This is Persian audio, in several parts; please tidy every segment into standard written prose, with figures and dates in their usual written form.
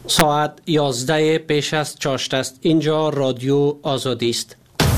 ساعت 11 پیش از چاشت است. اینجا رادیو آزادی است.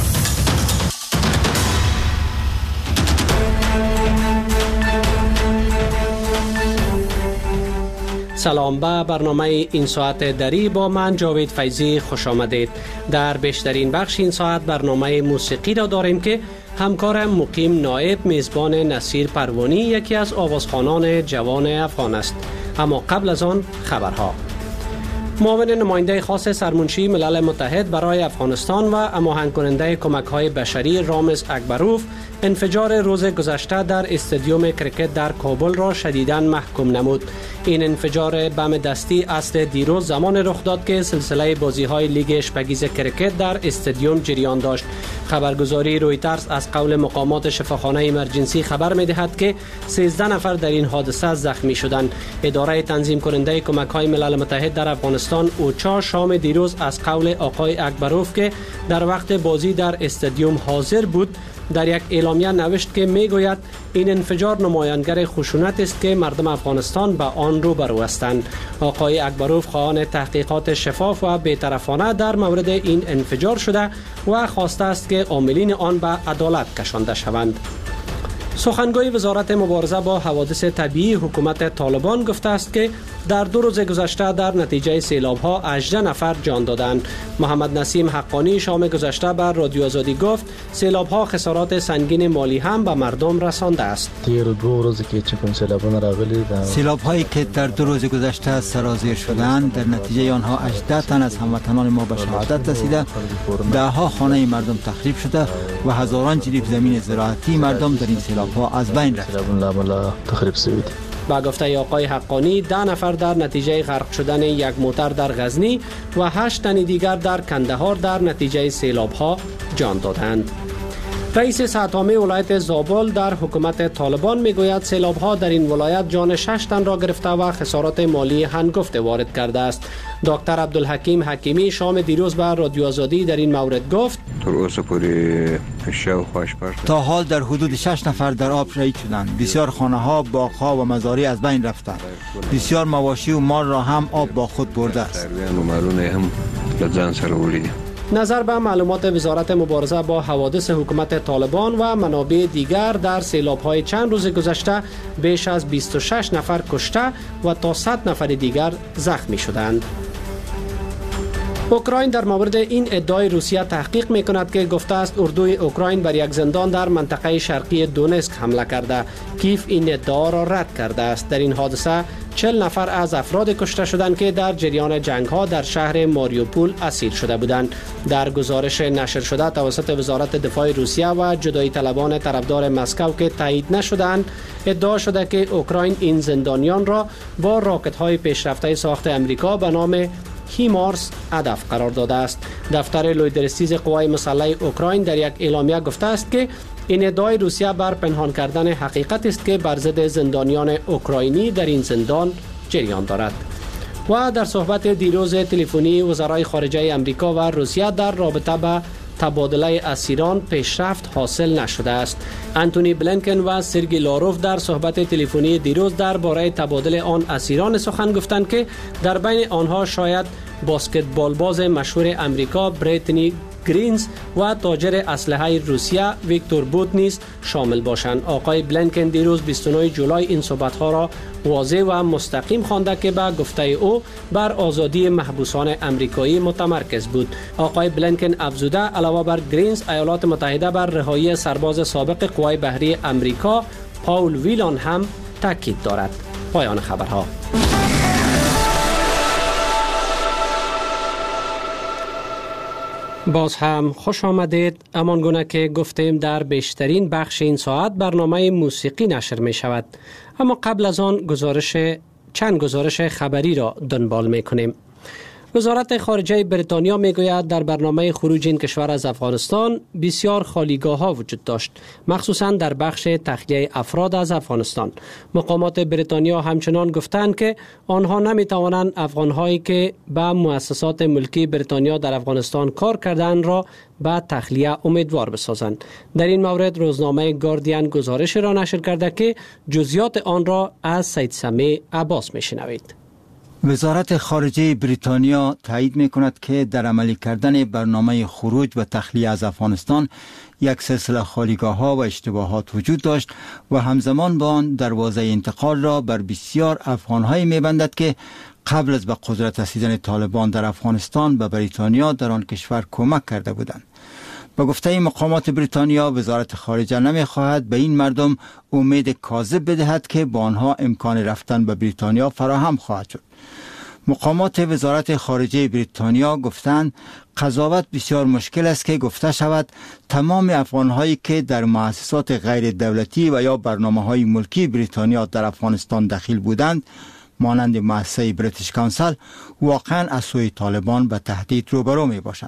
سلام، به برنامه این ساعت دری با من جاوید فیضی خوش آمدید. در بیشترین بخش این ساعت برنامه موسیقی را داریم که همکارم مقیم نایب میزبان نصیر پروانی یکی از آوازخوانان جوان افغان است. اما قبل از آن خبرها. معاون نماینده خاص سرمنشی ملل متحد برای افغانستان و هماهنگ کننده کمک‌های بشری رامز اکبروف انفجار روز گذشته در استادیوم کرکت در کابل را شدیداً محکوم نمود. این انفجار بم دستی اصل دیروز زمان رخ داد که سلسله بازی‌های لیگ اشپگیز کرکت در استادیوم جریان داشت. خبرگزاری رویترز از قول مقامات شفاخانه ایمرجنسی خبر می‌دهد که 13 نفر در این حادثه زخمی شدند. اداره تنظیم کننده کمک‌های ملل متحد در افغانستان اوچا شام دیروز از قول آقای اکبروف که در وقت بازی در استادیوم حاضر بود در یک اعلامیه نوشت که میگوید این انفجار نمایانگر خشونت است که مردم افغانستان به آن روبرو هستند. آقای اکبروف خواهان تحقیقات شفاف و بی‌طرفانه در مورد این انفجار شده و خواسته است که عاملین آن به عدالت کشانده شوند. سخنگوی وزارت مبارزه با حوادث طبیعی حکومت طالبان گفته است که در 2 روز گذشته در نتیجه سیلاب‌ها 18 نفر جان دادند. محمد نسیم حقانی شام گذشته بر رادیو آزادی گفت سیلاب‌ها خسارات سنگین مالی هم به مردم رسانده است. سیلاب‌هایی که در 2 روز گذشته سرازیر شدند در نتیجه آنها 18 تن از هموطنان ما به شهادت رسیده، ده‌ها خانه مردم تخریب شده و هزاران جریب زمین زراعتی مردم در این سیلاب‌ها از بین رفته. با گفته آقای حقانی 10 نفر در نتیجه غرق شدن یک موتر در غزنی و 8 تن دیگر در کندهار در نتیجه سیلاب‌ها جان دادند. رئیس سطح‌عامه ولایت زابل در حکومت طالبان میگوید سیلاب‌ها در این ولایت جان 6 تن را گرفته و خسارات مالی هنگفته وارد کرده است. دکتر عبدالحکیم حکیمی شام دیروز بر رادیو آزادی در این مورد گفت تا حال در حدود 6 نفر در آب شهید شدند. بسیار خانه‌ها، باغ‌ها و مزارع از بین رفتند. بسیار مواشی و مال را هم آب با خود برده است. نظر به معلومات وزارت مبارزه با حوادث حکومت طالبان و منابع دیگر در سیلاب‌های چند روز گذشته بیش از 26 نفر کشته و تا 100 نفر دیگر زخمی شدند. اوکراین در مورد این ادعای روسیه تحقیق می‌کند که گفته است اردوی اوکراین بر یک زندان در منطقه شرقی دونسک حمله کرده. کیف این ادعا را رد کرده است. در این حادثه 40 نفر از افراد کشته شدند که در جریان جنگ‌ها در شهر ماریوپول اسیر شده بودند. در گزارش نشر شده توسط وزارت دفاع روسیه و جدایی طلبان طرفدار مسکو که تایید نشدند، ادعا شده که اوکراین این زندانیان را با راکت‌های پیشرفته ساخت آمریکا به نام هیمارس هدف قرار داده است. دفتر لویدرسیز قوای مسلح اوکراین در یک اعلامیه گفته است که این ادعای روسیه بر پنهان کردن حقیقت است که بر ضد زندانیان اوکراینی در این زندان جریان دارد. و در صحبت دیروز تلفنی وزرای خارجه آمریکا و روسیه در رابطه با تبادله اسیران پیشرفت حاصل نشده است. انتونی بلینکن و سرگی لاروف در صحبت تلفنی دیروز درباره تبادله آن اسیران سخن گفتند که در بین آنها شاید بسکتبال باز مشهور آمریکا بریتنی گرینز و تاجر اسلحه روسیه ویکتور بوت نیز شامل باشند. آقای بلینکن دیروز 29 جولای این صحبت‌ها را واضح و مستقیم خوانده که به گفته او بر آزادی محبوسان آمریکایی متمرکز بود. آقای بلینکن افزوده علاوه بر گرینز ایالات متحده بر رهایی سرباز سابق قوای بحری آمریکا پاول ویلان هم تاکید دارد. پایان خبرها. باز هم خوش آمدید. همان گونه که گفتیم در بیشترین بخش این ساعت برنامه موسیقی نشر می شود. اما قبل از آن چند گزارش خبری را دنبال می کنیم. وزارت خارجه بریتانیا میگوید در برنامه خروج این کشور از افغانستان بسیار خالیگاه‌ها وجود داشت، مخصوصاً در بخش تخلیه افراد از افغانستان. مقامات بریتانیا همچنان گفتند که آنها نمیتوانند افغان‌هایی که به مؤسسات ملکی بریتانیا در افغانستان کار کردند را به تخلیه امیدوار بسازند. در این مورد روزنامه گاردین گزارش را نشر کرده که جزئیات آن را از سید سمیع عباس میشنوید. وزارت خارجه بریتانیا تایید می‌کند که در عملی کردن برنامه خروج و تخلیه از افغانستان یک سلسله خالیگاه‌ها و اشتباهات وجود داشت و همزمان با آن دروازه انتقال را بر بسیار افغان‌هایی می‌بندد که قبل از به قدرت رسیدن طالبان در افغانستان به بریتانیا در آن کشور کمک کرده بودند. با گفته مقامات بریتانیا، وزارت خارجه نمی‌خواهد به این مردم امید کاذب بدهد که با آنها امکان رفتن به بریتانیا فراهم خواهد شد. مقامات وزارت خارجه بریتانیا گفتند قضاوت بسیار مشکل است که گفته شود تمام افغان‌هایی که در مؤسسات غیر دولتی و یا برنامه‌های ملکی بریتانیا در افغانستان دخیل بودند، مانند مؤسسه بریتیش کانسل، واقعا از سوی طالبان به تهدید روبرو می باشند.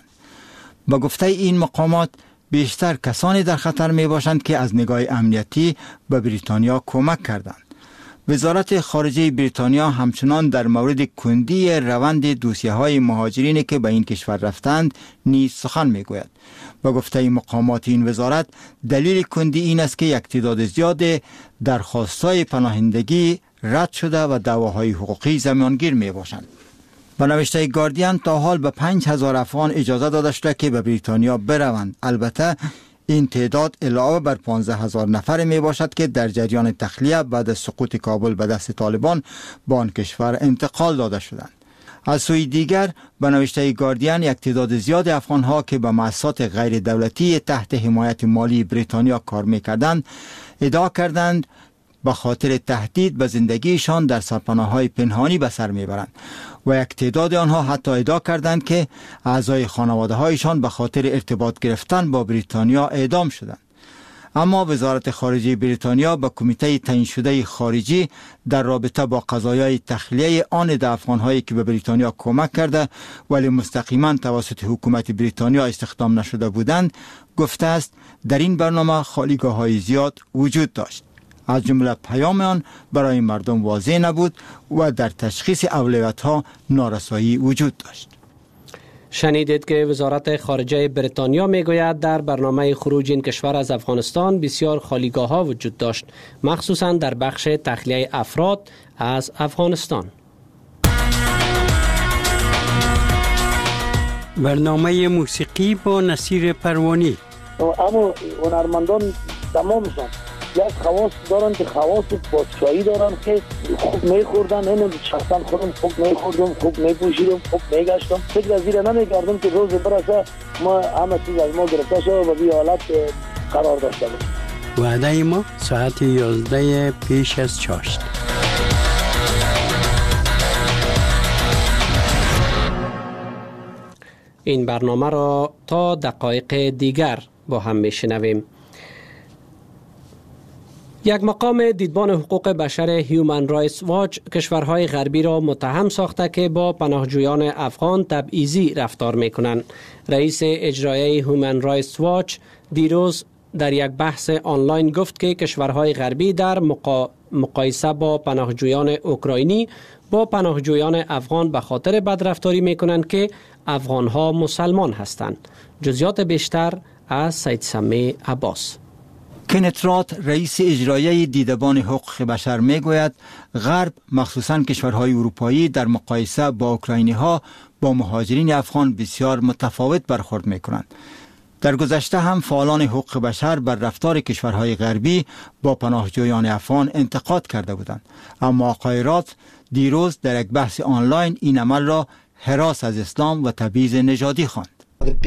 با گفته این مقامات بیشتر کسانی در خطر می باشند که از نگاه امنیتی به بریتانیا کمک کردند. وزارت خارجه بریتانیا همچنان در مورد کندی روند دوسیه‌های مهاجرینی که به این کشور رفتند نیز سخن می‌گوید. با گفته مقامات این وزارت دلیل کندی این است که یک تعداد زیاد درخواست‌های پناهندگی رد شده و دعواهای حقوقی زمانگیر می‌باشند. با نوشته گاردین تا حال به 5000 افغان اجازه داده شده که به بریتانیا بروند. البته این تعداد علاوه بر 15000 نفر می باشد که در جریان تخلیه بعد از سقوط کابل به دست طالبان به آن کشور انتقال داده شدند. از سوی دیگر به نوشته گاردین یک تعداد زیاد افغان‌ها که به مؤسسات غیر دولتی تحت حمایت مالی بریتانیا کار می‌کردند ادعا کردند به خاطر تهدید به زندگیشان در سرپناه‌های پنهانی به سر میبرند و یک تعداد آنها حتی ادعا کردند که اعضای خانواده‌هایشان به خاطر ارتباط گرفتن با بریتانیا اعدام شدند. اما وزارت خارجه بریتانیا به کمیته تعیین شده خارجی در رابطه با قضایای تخلیه آن افغان‌هایی که به بریتانیا کمک کرده ولی مستقیما توسط حکومت بریتانیا استخدام نشده بودند گفته است در این برنامه خالیگاه‌های زیاد وجود داشت. از جمله پیام آن برای مردم واضح نبود و در تشخیص اولویت‌ها نارسایی وجود داشت. شنیدید که وزارت خارجه بریتانیا میگوید در برنامه خروج این کشور از افغانستان بسیار خالیگاه‌ها وجود داشت، مخصوصاً در بخش تخلیه افراد از افغانستان. برنامه موسیقی با نصیر پروانی. اما هنرمندان تمامشان یک خواص دارن که خواص پادشاهی دارن که خوب میخوردن. اینم شخصا خودم خوب میخوردم، خوب میپوشیدم، خوب میگشتم. فکر از این نمیکردم که روز برسه ما همه چیز از ما گرفته شد و به حالت قرار داشته باشیم. وعده ما ساعت 11 پیش از چاشت. این برنامه را تا دقایق دیگر با هم میشنویم. یک مقام دیدبان حقوق بشر هیومن رایتس واچ کشورهای غربی را متهم ساخته که با پناهجویان افغان تبعیضی رفتار میکنند. رئیس اجرایی هیومن رایتس واچ دیروز در یک بحث آنلاین گفت که کشورهای غربی در مقایسه با پناهجویان اوکراینی با پناهجویان افغان به خاطر بدرفتاری میکنند که افغانها مسلمان هستند. جزئیات بیشتر از سید سمی عباس. کنت رات رئیس اجرایی دیدبان حقوق بشر میگوید غرب مخصوصاً کشورهای اروپایی در مقایسه با اوکراینی‌ها با مهاجرین افغان بسیار متفاوت برخورد میکنند. در گذشته هم فعالان حقوق بشر بر رفتار کشورهای غربی با پناهجویان افغان انتقاد کرده بودند، اما آقای رات دیروز در یک بحث آنلاین این عمل را هراس از اسلام و تبعیض نژادی خواند.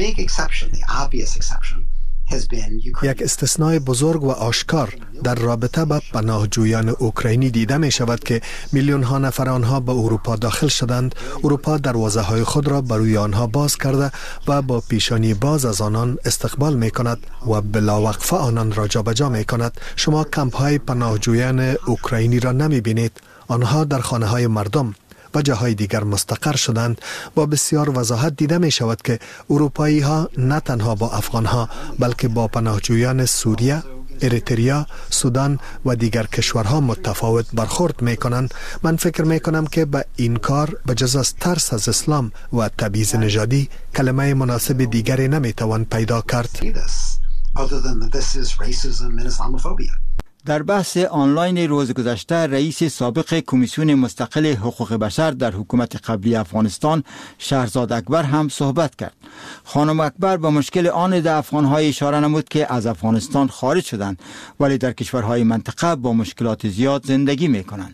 یک استثنای بزرگ و آشکار در رابطه با پناهجویان اوکراینی دیده می شود که میلیون ها نفر آنها به اروپا داخل شدند. اروپا دروازه های خود را برای آنها باز کرده و با پیشانی باز از آنان استقبال می کند و بلاوقفه آنان را جابجا می کند. شما کمپ های پناهجویان اوکراینی را نمی بینید. آنها در خانه های مردم و جاهای دیگر مستقر شدند. با بسیار وضاحت دیده می شود که اروپایی ها نه تنها با افغان ها بلکه با پناهجویان سوریه، اریتریا، سودان و دیگر کشورها متفاوت برخورد می کنند. من فکر می کنم که به این کار بجز از ترس از اسلام و تبعیض نژادی کلمه مناسب دیگری نمی توان پیدا کرد. در بحث آنلاین روز گذشته رئیس سابق کمیسیون مستقل حقوق بشر در حکومت قبلی افغانستان شهرزاد اکبر هم صحبت کرد. خانم اکبر به مشکل آن افغان‌های اشاره نمود که از افغانستان خارج شدند ولی در کشورهای منطقه با مشکلات زیاد زندگی می‌کنند.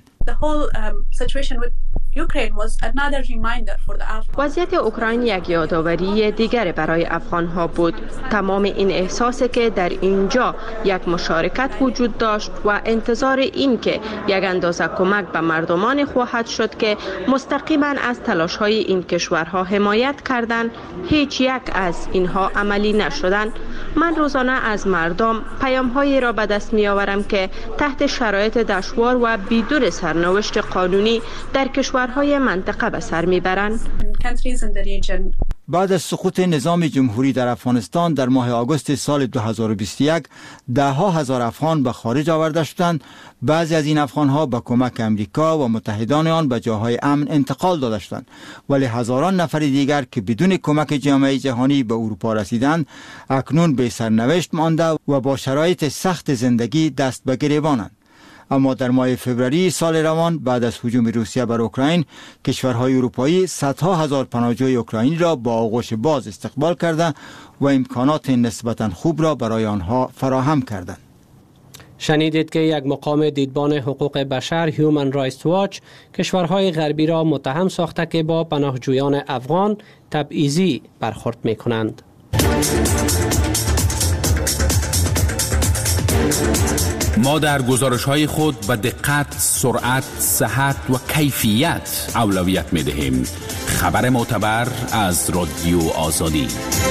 وضعیت اوکراین یک یادآوری دیگر برای افغان‌ها بود. تمام این احساسی که در اینجا یک مشارکت وجود داشت و انتظار این که یک اندازه کمک به مردمان خواهد شد که مستقیما از تلاش‌های این کشورها حمایت کردند، هیچ یک از اینها عملی نشدند. من روزانه از مردم پیام‌هایی را به دست می‌آورم که تحت شرایط دشوار و بدون سرنوشت قانونی در کشورهای منطقه به سر میبرند. بعد از سقوط نظام جمهوری در افغانستان در ماه آگوست سال 2021 ده‌ها هزار افغان به خارج آورده شدند. بعضی از این افغان‌ها با کمک امریکا و متحدان آن به جاهای امن انتقال داده شدند، ولی هزاران نفر دیگر که بدون کمک جامعه جهانی به اروپا رسیدند اکنون به سرنوشت مانده و با شرایط سخت زندگی دست به گریبانند. اما در ماه فوریه سال روان بعد از هجوم روسیه بر اوکراین کشورهای اروپایی صدها هزار پناهجوی اوکراینی را با آغوش باز استقبال کرده و امکانات نسبتا خوب را برای آنها فراهم کردند. شنیدید که یک مقام دیدبان حقوق بشر هیومن رایتس واچ کشورهای غربی را متهم ساخته که با پناهجویان افغان تبعیضی برخورد می‌کنند. ما در گزارش‌های خود به دقت، سرعت، صحت و کیفیت اولویت می‌دهیم. خبر معتبر از رادیو آزادی.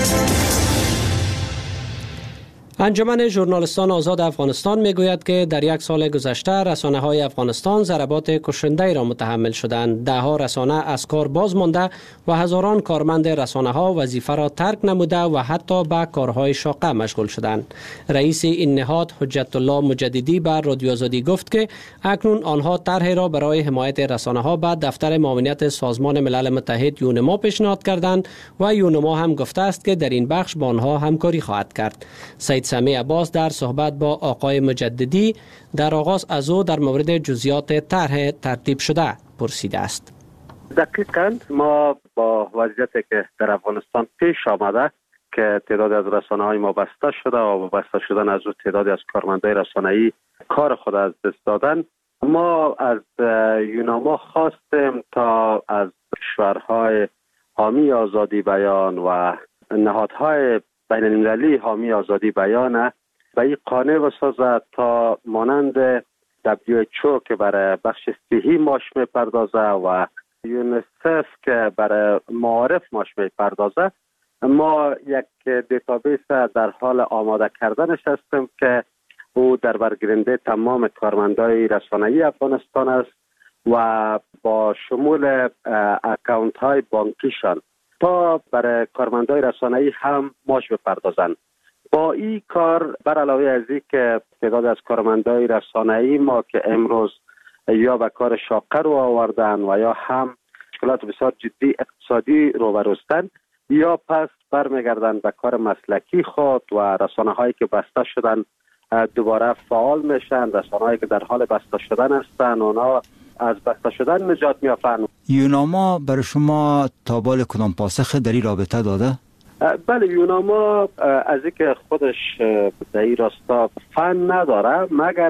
انجمن ژورنالیستان آزاد افغانستان میگوید که در یک سال گذشته رسانه‌های افغانستان ضربات کشنده را متحمل شدند. ده‌ها رسانه از کار باز مانده و هزاران کارمند رسانه‌ها وظیفه را ترک نموده و حتی به کارهای شاقه مشغول شدند. رئیس این نهاد حجت الله مجددی بر رادیو آزادی گفت که اکنون آنها طرحی را برای حمایت رسانه‌ها به دفتر معاونت سازمان ملل متحد یونما پیشنهاد کردند و یونما هم گفته است که در این بخش با آنها همکاری خواهد کرد. سید سمی عباس در صحبت با آقای مجددی در آغاز از او در مورد جزئیات طرح ترتیب شده پرسیده است. دقیقاً ما با وضعیتی که در افغانستان پیش آمده که تعداد از رسانه‌های ما بسته شده و بسته شدن از تعدادی از کارمندای رسانه‌ای کار خود از دست دادن، ما از یونما خواستیم تا از کشورهای حامی آزادی بیان و نهادهای بین المللی حامی آزادی بیان به این قانع بسازد تا مانند WHO که برای بخش صحی ماش میپردازه و یونیسف که برای معارف ماش میپردازه، ما یک دیتابیس در حال آماده کردنش هستیم که او در برگیرنده تمام کارمندای رسانه‌ای افغانستان است و با شمول اکانت های بانکیشان تا برای کارمندای رسانه‌ای هم ماش بپردازند. با این کار بر علاوه از این که تعداد از کارمندای رسانه‌ای ما که امروز یا به کار شاقه رو آوردن و یا هم مشکلات بسیار جدی اقتصادی رو بروستن یا پس برمیگردن به کار مسلکی خود و رسانه‌هایی که بسته شدن دوباره فعال میشن، رسانه‌هایی که در حال بسته شدن هستن اونا از بسته شدن نجات می‌یابند. یوناما برای شما تا بال کدام پاسخ در این رابطه داده؟ بله، یوناما از اینکه خودش در این راستا فن نداره مگر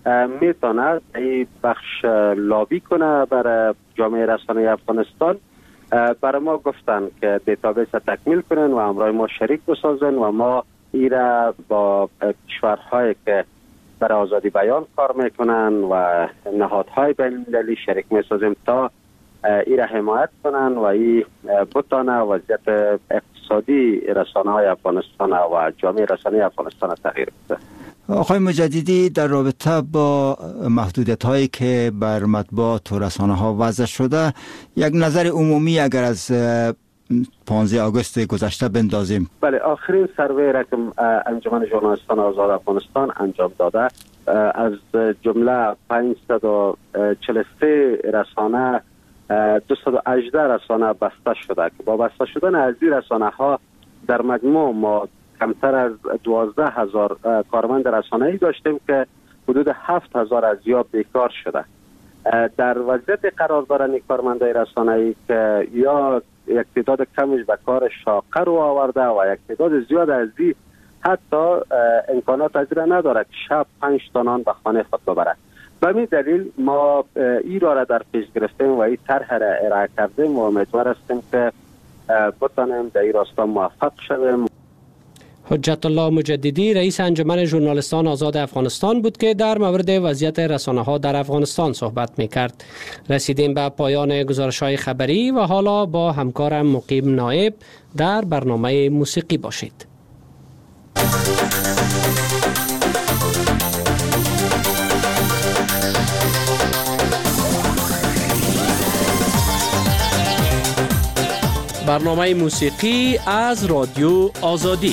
میتونه این بخش لابی کنه برای جامعه رسانه افغانستان. برای ما گفتن که دیتابیس تکمیل کنن و همراه ما شریک بسازن و ما ایره با کشورهایی که برای آزادی بیان کار میکنن و نهادهای بین المللی شریک میسازیم تا ایره حمایت کنن و ای بتانه وضعیت اقتصادی رسانه های افغانستان و جامعه رسانه افغانستان تغییر بده. آقای مجددی، در رابطه با محدودیت هایی که بر مطبوعات و رسانه ها وضع شده، یک نظر عمومی اگر از 15 آگوست گذشته بندازیم. بله، آخرین سروی را که انجمن ژورنالیستان آزاد افغانستان انجام داده از جمله 543 رسانه 218 رسانه بسته شده که با بسته شدن از این رسانه ها در مجموع ما کمتر از 12,000 کارمند رسانه‌ای داشتیم که حدود 7000 از یا بیکار شده. در وضعیت قرار دارن کارمندای رسانه‌ای که یا یک تعداد کمش به کار شاقه رو آورده و یک تعداد زیاد از این حتی امکانات از را نداره که شب 5 تا نان به خانه خود ببره. به همین دلیل ما این را در پیش گرفتیم و این طرح را ارائه کردیم و امیدوار هستیم که بتانیم در این راستا موفق شویم. حجت الله مجددی رئیس انجمن ژورنالیستان آزاد افغانستان بود که در مورد وضعیت رسانه‌ها در افغانستان صحبت می‌کرد. رسیدیم به پایان گزارش‌های خبری و حالا با همکارم مقیم نایب در برنامه موسیقی باشید. برنامه موسیقی از رادیو آزادی.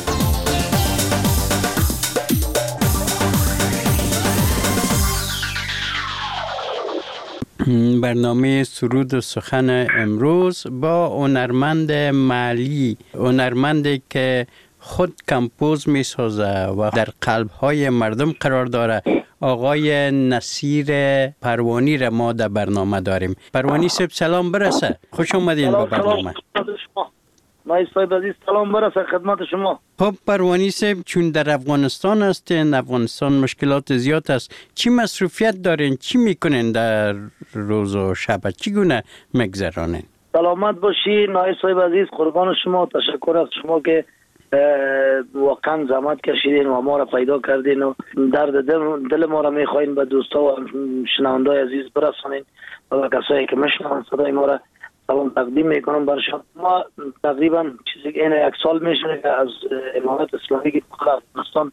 برنامه سرود و سخن امروز با هنرمند محلی، هنرمندی که خود کمپوز می سازه و در قلب های مردم قرار داره، آقای نصیر پروانی را ما در برنامه داریم. پروانی صاحب سلام برسه، خوش اومدین به برنامه. مای صاحب عزیز سلام برسه خدمت شما. خب پروانی صاحب، چون در افغانستان هستین، افغانستان مشکلات زیاد است، چی مصروفیت دارین؟ چی میکنین در روز و شب؟ چگونه میگذرانین؟ سلامت باشی نای صاحب عزیز، قربان شما. تشکر از شما که واقعا زحمت کشیدین و ما را پیدا کردین و درد دل ما را میخواین به دوستا و شنوندای عزیز برسانین و به کسایی که میشنون صدای ما را سلام تقدیم میکنم برشان. ما تقریبا چیزی این 1 سال میشه که از امارات اسلامی که افغانستان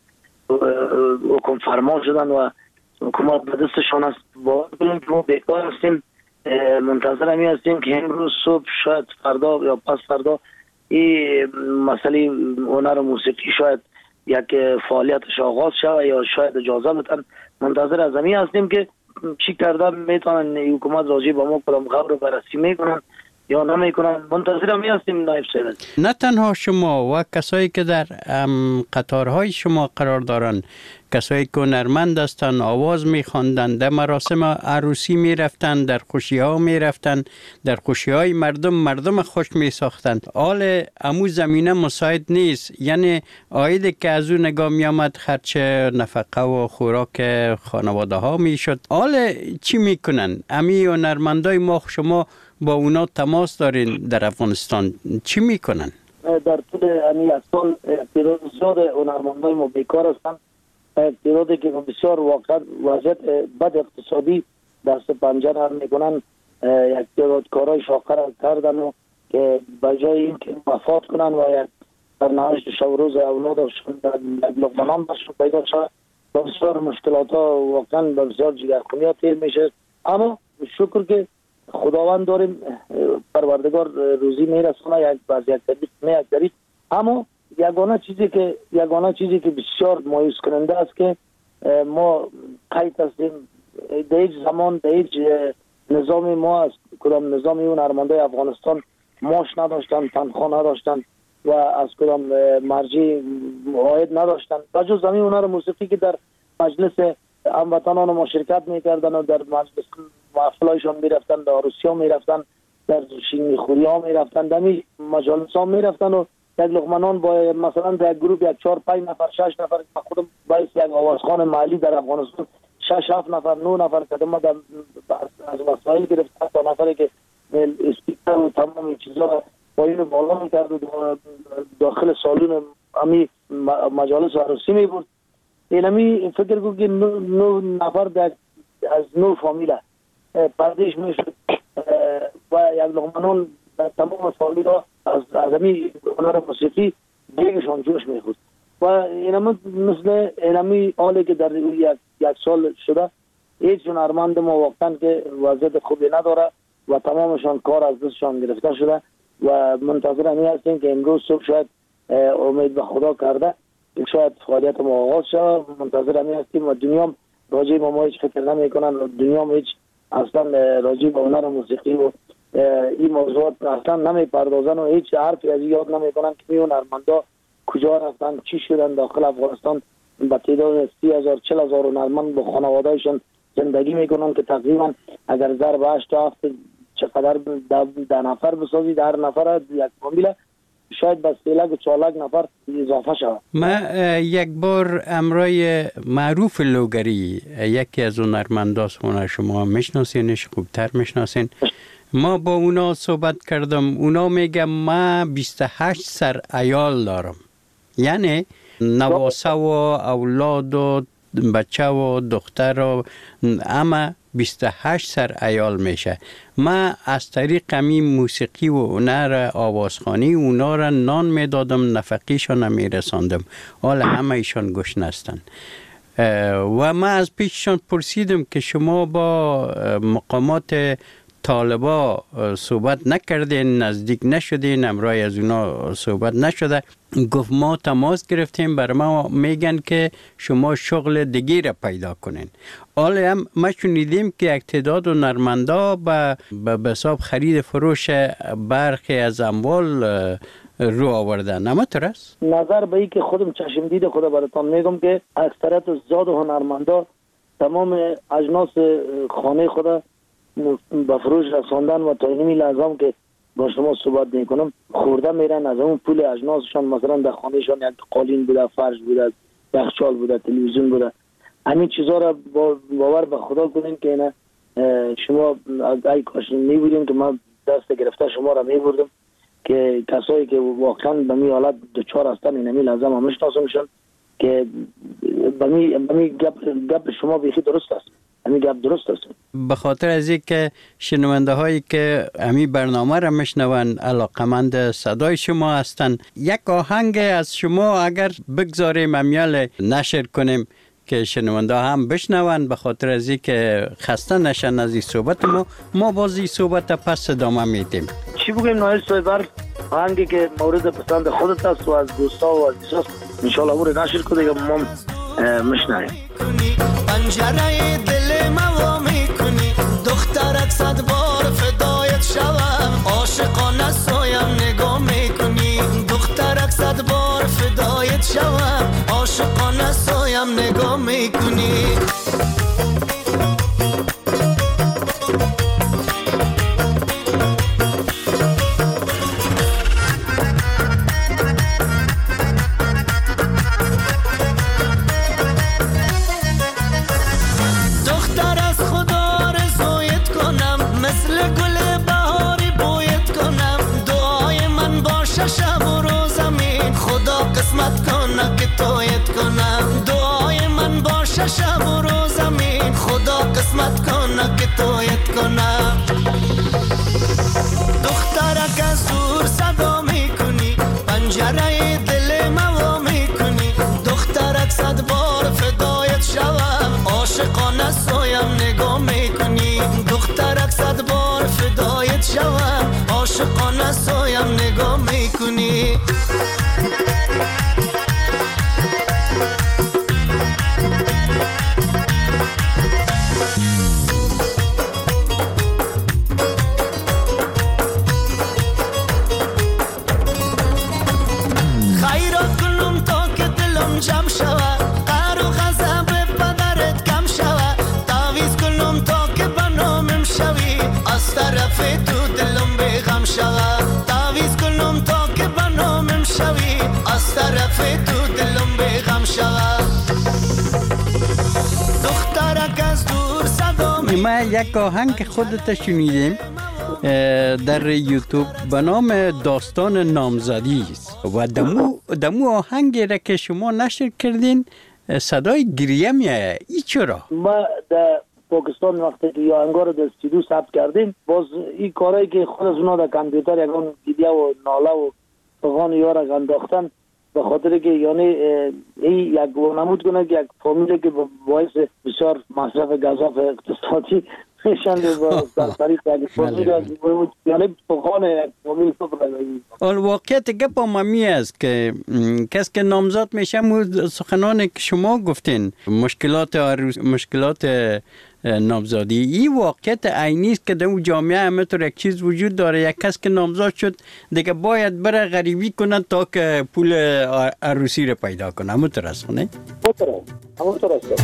حکم فرما شدن و حکومت به دستشان است. با که ما بیکار هستیم، منتظر همی هستیم که امروز صبح شاید فردا یا پس فردا این مسئله هنر و موسیقی شاید یک فعالیتش آغاز شود یا شاید اجازه بدن. منتظر از همی هستیم که چی کرده میتونن حکومت راجع به ما کدام خبر رو بررسی میکنن یا نمیکنن. منتظر همی هستیم نایب صاحب. نه تنها شما و کسایی که در قطارهای شما قرار دارن، کسایی که هنرمند هستند، آواز میخواندند، در مراسم عروسی میرفتند، در خوشی ها میرفتند، در خوشی های مردم خوش میساختند. حال امو زمینه مساعد نیست، یعنی آیده که از اون نگاه میامد خرچ نفقه و خوراک خانواده ها میشد. حال چی میکنن؟ امی هنرمندای ما، شما با اونا تماس دارین در افغانستان، چی میکنن؟ در طول امی سال زیاد هنرمندای ما بیکار هستند. تعدادی که بسیار واقعا وضعیت بد اقتصادی دست پنجه نرم میکنن. یک تعداد کارهای شاقه را کردن و که بجای این که وفات کنن و یک سرنوشت شب روز اولادشون در لقمه باشون پیدا شد، بسیار مشکلات ها واقعا بسیار جگرخونی ها تیر میشه. اما شکر که خداوند داریم، پروردگار روزی میرسونه یک طریق. اما یگانه چیزی که بسیار مایوس کننده است که ما قید هستیم در هیچ زمان در هیچ نظام ما از کدام نظامی اون هنرمندای افغانستان معاش نداشتن، تنخواه نداشتن و از کدام مرجع عاید نداشتن و جز همین هنر موسیقی که در مجلس هموطنان ما شرکت میکردن و در مجلس محفلایشان میرفتن، در عروسی ها میرفتن، در شیرینی خوری ها میرفتن، در مجالس ها میرفتن و یک لقمه با مثلا در گروه 4-5 نفر 6 نفر خودم باعث یک آوازخوان محلی در افغانستان 6-7 نفر 9 نفر که ما از وسایل گرفت تا نفری که اسپیکر و تمام چیزا پایین بالا میکرد و داخل سالون امی مجالس عروسی میبرد. این امی فکر کنم که 9 نفر از 9 فامیل پردیش میشد و یک لقمه در تمام فامیل از همی هنر موسیقی دیگشان جوش میخورد و اینم مثل اینمی حالی که در یک سال شده هیچ هنرمند ما واقعا که وضعیت خوبی نداره و تمامشان کار از دستشان گرفته شده و منتظر همی هستیم که امروز صبح شاید امید به خدا کرده که شاید فعالیت ما آغاز شد. منتظر همی هستیم و دنیا راجع به ما هیچ فکر نمی کنن و دنیا هیچ اصلا راجع به هنر موسیقی و این موضوعات اصلا نمی پردازن و هیچ حرفی از یاد نمی کنن که این هنرمندا کجا رفتن، چی شدن داخل افغانستان به تعداد 30,000 40,000 هنرمند با خانوادهشان زندگی میکنن که تقریبا اگر ضرب 8 تا 7 چقدر 10 نفر بسازید، هر نفر یک فامیل شاید به 3 و 4 نفر اضافه شود. ما یک بار امرای معروف لوگری، یکی از هنرمندان شما میشناسینش، خوبتر میشناسین، ما با اونا صحبت کردم. اونا میگم ما 28 سر عیال دارم، یعنی نواسه و اولاد و بچه و دختر و اما 28 سر عیال میشه. ما از طریق همین موسیقی و هنر آوازخوانی اونا را نان میدادم، نفقیشان میرساندم. حالا همه ایشان گوش نستن. و ما از پیششان پرسیدم که شما با مقامات طالبا صحبت نکردین، نزدیک نشدین، امرای از اونا صحبت نشده. گفت ما تماس گرفتیم، بر ما میگن که شما شغل دیگه را پیدا کنین. حالا هم ما شنیدیم که یک تعداد هنرمندا به حساب خرید فروش برخی از اموال رو آوردن. اما است؟ نظر به این که خودم چشم دید خدا براتون میگم که اکثریت زاد هنرمندا تمام اجناس خانه خدا به فروش رساندن و تا اینمی لازم که با شما صحبت میکنم خورده میرن از اون پول اجناسشان. مثلا در خانهشان یک قالین بوده، فرش بوده، یخچال بوده، تلویزیون بوده. همین چیزا را باور به خدا کنین که نه شما ای کاش میبودیم که من دست گرفته شما را میبردم که کسایی که واقعا به می حالت دچار هستن اینمی لازم هم میشناسمشون که به می گپ شما بیخی درست است. همین گپ درست است. به خاطر از اینکه شنونده هایی که همین برنامه را میشنون علاقمند صدای شما هستن، یک آهنگ از شما اگر بگذاریم امیال نشر کنیم که شنونده هم بشنون، به خاطر از اینکه خسته نشن از این صحبت ما باز این صحبت پس ادامه میدیم. چی بگیم نایل سویبر؟ آهنگی که مورد پسند خودت است و از دوستا و عزیزاست، انشالله اون رو نشر کنه که ما مشنویم. پنجره دل ما میکنی، دخترک 100 بار فدایت شوم، عاشقانه سایم نگاه میکنی، دخترک 100 بار فدایت شوم، عاشقانه سایم نگاه میکنی. شب و روز زمین خدا قسمت کنه که تویت کنه. دخترک از دور صدا میکنی، پنجره دل ما میکنی، دخترک 100 بار فدایت شوم، عاشقانه سایم نگاه میکنی، دخترک 100 بار فدایت شوم، عاشقانه سایم نگاه میکنی. جمع شوه قهر و غضب پدرت کم شوه، تعویض کنم تا که بنامم شوی، از طرف تو دلم بیغم شوه، تعویض کنم تا که بنامم شوی، از طرف تو دلم بیغم شوه. دخترک از دور صدا ما یک آهنگ خودت شنیدیم در یوتیوب به نام داستان نامزدی است و دمو آهنگی را که شما نشر کردین صدای گریه میایه. ای چرا؟ ما در پاکستان وقتی که یا انگار در استودیو ثبت کردیم، باز این کارهایی که خود از اونا در کامپیوتر یکان گریه و ناله و فغان یارا انداختن، به خاطر که یعنی این یک نمود کنه که یک فامیلی که باعث بسیار مصرف گزاف اقتصادی اول واقعیت گپ ممی است که کس که نامزد میشه سخنان که شما گفتین مشکلات نامزادی، این واقعیت عینی است که در اون جامعه همینطور یک چیز وجود داره. یک کس که نامزد شد دیگه باید بره غریبی کنه تا که پول عروسی رو پیدا کنه. همینطور است نه؟ همونطور است.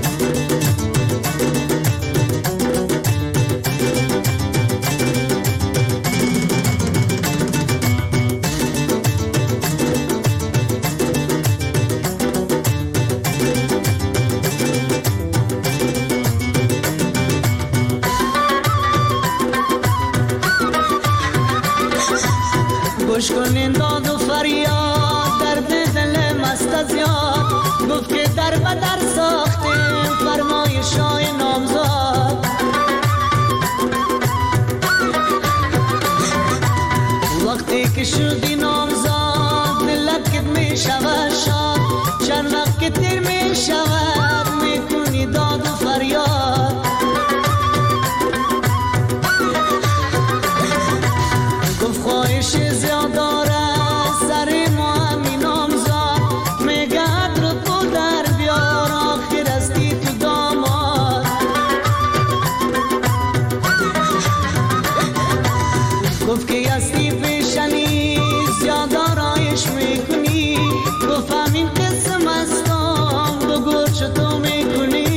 گوش کنین داد و فریاد درد دل مست از یاد گفت که در بدر ساختیم فرمایشای نامزاد وقتی که شدی نامزاد دلت که می شود شاد چند وقت که تیر می شود می کنی داد و فریاد گفت خواهش زیاداره سر ما همین نامزاد میگه رو تو در بیار آخر استی تو داماد گفت که استی پیشنی زیاده رایش میکنی گفت همین قسم استم بگو چطور میکنی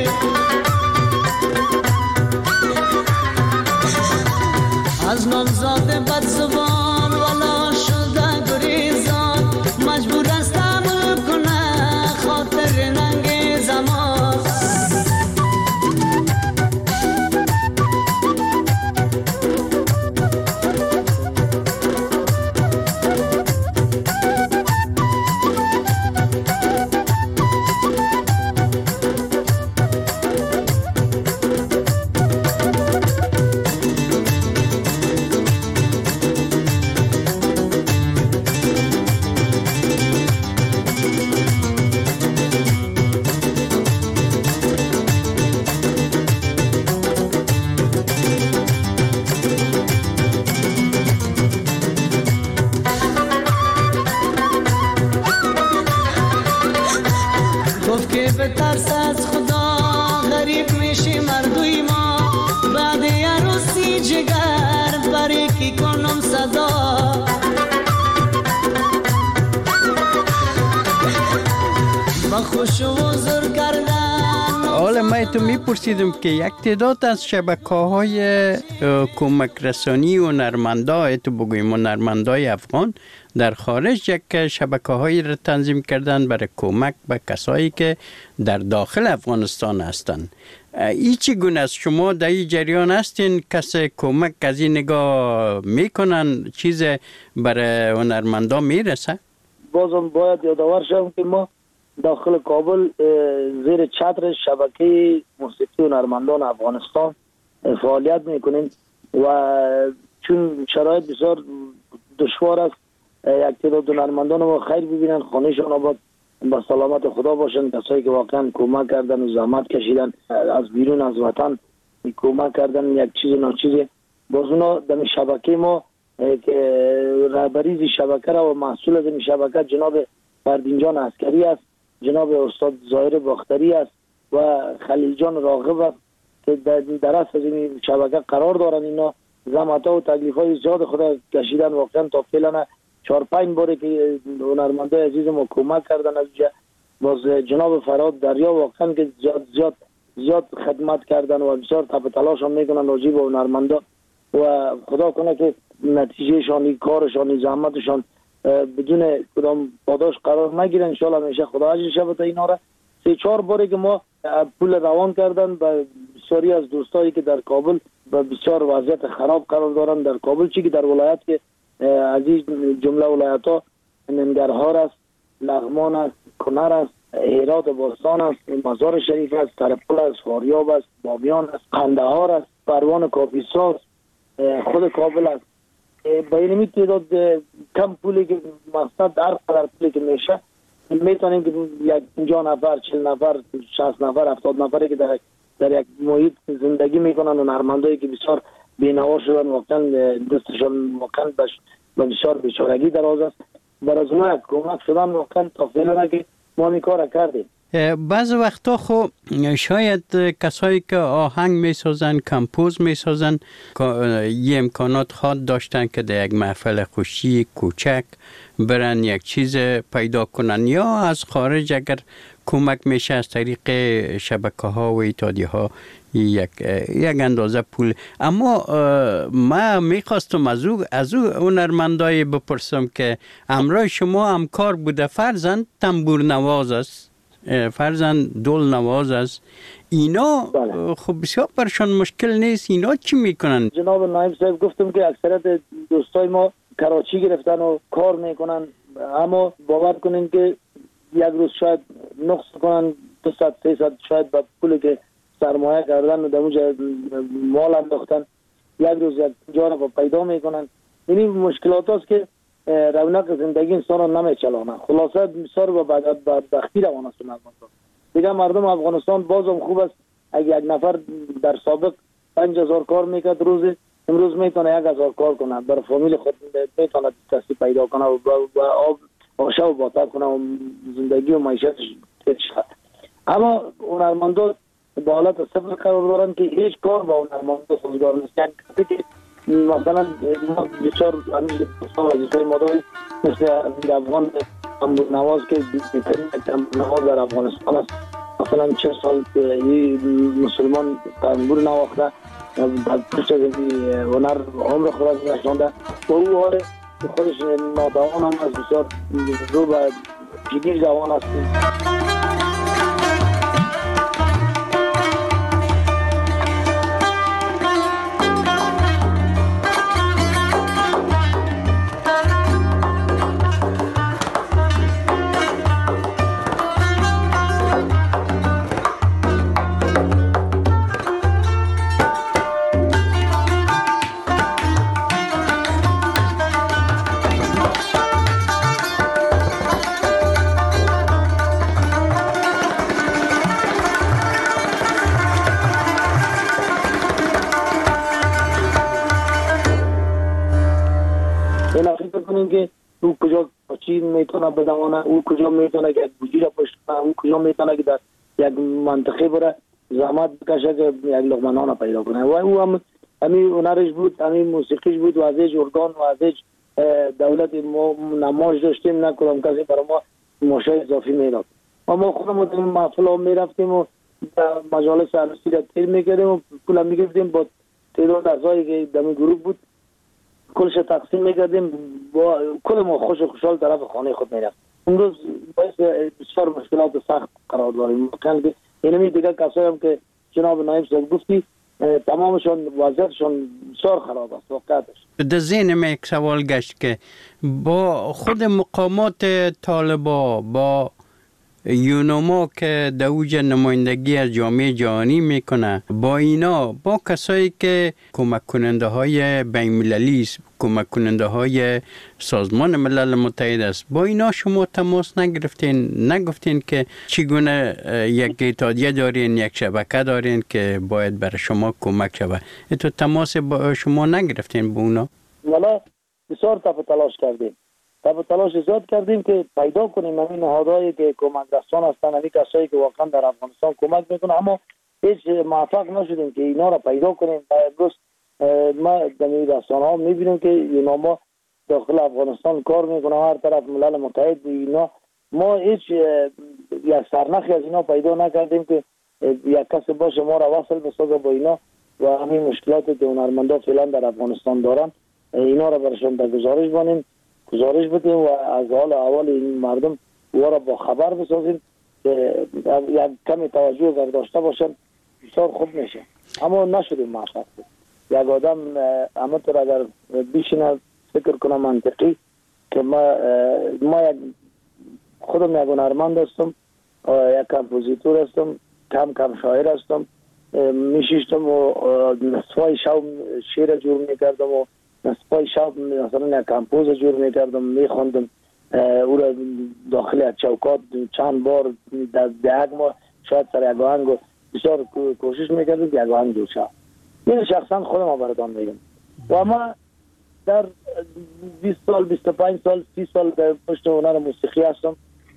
از نامزاد بد زبان والا شده گریزان مجبور است عمل کنه خاطر ننگ زمان گفت که به ترس از خدا غریب میشی مردوی ما بعد عروسی جگر برای کی کنم صدا با خوش و حضور کردن حالا من تو میپرسیدم که یک تعداد از شبکه‌های کمک رسانی و هنرمندای تو بگویم هنرمندای افغان در خارج یک شبکه‌هایی را تنظیم کردن برای کمک به کسایی که در داخل افغانستان هستند. این چگونه است؟ شما در این جریان هستین؟ کسی کمک از این نگاه میکنن چیز برای هنرمندا میرسه؟ بازم باید یادآور شم که ما داخل کابل زیر چتر شبکه موسیقی هنرمندان افغانستان فعالیت میکنیم و چون شرایط بسیار دشوار است یک تعداد هنرمندان ما خیر ببینن خانهشان آباد با سلامت خدا باشن کسایی که واقعا کمک کردن و زحمت کشیدن از بیرون از وطن کمک کردن یک چیز ناچیزی باز اونا در شبکه ما که رهبری شبکه را و مسئول از این شبکه جناب فردین جان عسکری است جناب استاد ظاهر باختری است و خلیل جان راغب است که در اصل از این شبکه قرار دارن اینا زحمت‌ها و تکلیف‌های زیاد خدا کشیدن واقعا تا فعلا 4-5 باره که هنرمندای عزیز ما کمک کردن از باز جناب فراد دریا واقعا که زیاد خدمت کردن و بسیار تب تلاش هم میکنن راجع به هنرمندا و خدا کنه که نتیجهشان کارشان زحمتشان بدون کدام پاداش قرار نگیره ان شاء الله همیشه خدا اجرش بده اینا را 3-4 باره که ما پول روان کردن به بسیاری از دوستایی که در کابل و بسیار وضعیت خراب قرار دارن در کابل چی که در ولایت که عزیز جمله ولایت‌ها ننگرهار است لغمان است کنر است هرات و باستان است مزار شریف است ترپل است فاریاب است بامیان است قندهار است پروان کاپیسا خود کابل است با این تعداد کم پولی که مقصد هر قدر پولی که میشه میتونیم که یک 50 نفر 40 نفر 60 نفر 70 نفری که در یک محیط زندگی میکنن و هنرمندایی که بسیار بینوا شدن واقعا دستشان واقعا با بسیار بیچارگی دراز است برای از اونها کمک شدن واقعا تا فعلا که ما این کار کردیم بعض وقتا خب شاید کسایی که آهنگ میسازن، کمپوز میسازن، یه امکانات خواد داشتن که در یک محفل خوشی کوچک برن یک چیز پیدا کنن، یا از خارج اگر کمک میشه از طریق شبکه ها و اتحادیه ها یک اندازه پول. اما ما میخواستم از او هنرمندای بپرسم که همراه شما همکار بوده، فرزند تنبور نواز است، فرزند دول نواز است، اینا خب بسیار برشان مشکل نیست، اینا چی میکنن؟ جناب نایب صاحب گفتم که اکثرت دوستای ما کراچی گرفتن و کار میکنن، اما باور کنین که یک روز شاید نقص کنن 200-300 شاید با پولی که سرمایه کردن و در اونجا مال انداختن یک روز یک جا را پیدا میکنن. یعنی مشکلات هست که رونق زندگی انسان را نمیچلانه. خلاصه سر و بدبختی روان است دیگه. مردم افغانستان بازم خوب است، اگه یک نفر در سابق 5000 کار میکرد روزی، امروز میتونه 1000 کار کنه، برای فامیل خود میتونه دستی پیدا کنه و آشه و باطر کنه و زندگی و معیشتش شد. اما هنرمندان با حالت صفر قرار دارن که هیچ کار با هنرمندان سازگار نیست. یعنی که مثلا ما بسیار وظیفه ما داریم مثل افغان تنبور نواز که بهترین تنبور نواز در افغانستان است. مثلا 40 سال مسلمان تنبور نواخته، بعد پشت از هنر عمر خود نشانده و او حال خودش نادوان هم از بسیار رو به جدی جوان است. که او کجا چی میتونه بدونه، او کجا میتونه که یک بوجی را پشت کنه، او کجا میتونه که در یک منطقه بره زحمت بکشه که یک لقمه نان پیدا کنه. و او هم همین هنرش بود، همین موسیقیش بود و ازش ارگان و ازش دولت ما نمایش داشتیم، نه کدام کسی برای ما ماشای اضافی میداد. و ما خودمون در محفل ها میرفتیم و در مجالس عروسی را تیر میکردیم و پول هم میگرفتیم با تعداد اعضایی که در گروه بود، کلش تقسیم میکردیم با کل ما خوش و خوشحال طرف خانه خود میرفت. اون روز باعث بسیار مشکلات سخت قرار داریم. اینمی دیگه کسایی هم که جناب نایب صاحب گفتی تمامشان وضعیتشان بسیار خراب است واقعیتش. در ذهنم یک سوال گشت که با خود مقامات طالبا، با یونما که در اوج نمایندگی از جامعه جهانی میکنه، با اینا، با کسایی که کمک کننده های بین المللی است، کمک کننده های سازمان ملل متحد است، با اینا شما تماس نگرفتین؟ نگفتین که چگونه یک اتحادیه دارین، یک شبکه دارین که باید برای شما کمک شود؟ تو تماس با شما نگرفتین با اونا؟ والا بسیار تلاش کردیم، تلاش زیاد کردیم که پیدا کنیم همین نهادهایی که کمک رسان هستن، همین کسایی که واقعا در افغانستان کمک میکنن، اما هیچ موفق نشدیم که اینا را پیدا کنیم. و امروز ما در رسانه ها میبینیم که اینا داخل افغانستان کار میکنه، هر طرف ملل متحد اینا، ما هیچ یک سرنخی از اینا پیدا نکردیم که یک کس باشه ما را وصل بسازه با اینا و همین مشکلات که هنرمندا فعلا در افغانستان دارن اینا را برشان در گزارش بدیم و از حال اول این مردم او را با خبر بسازیم که یک کمی توجه اگر داشته باشن بسیار خوب میشه. اما نشدیم موفق. یک آدم همه طور اگر بیشینه فکر کنم منطقی که ما خودم یک هنرمند هستم، یک کمپوزیتور هستم، کم شاعر هستم، میشیشتم و نصفای شب شعر جور میکردم و نصفای شب مثلا یک کمپوز جور میکردم، میخوندم او را داخل از چوکات چند بار در یک ماه شاید سر یک آهنگ بسیار کوشش میکردم که یک آهنگ جور شد. این شخصا خودم براتان میگم. و ما در 20 سال 25 سال 30 سال در پشت هنر موسیقی هستم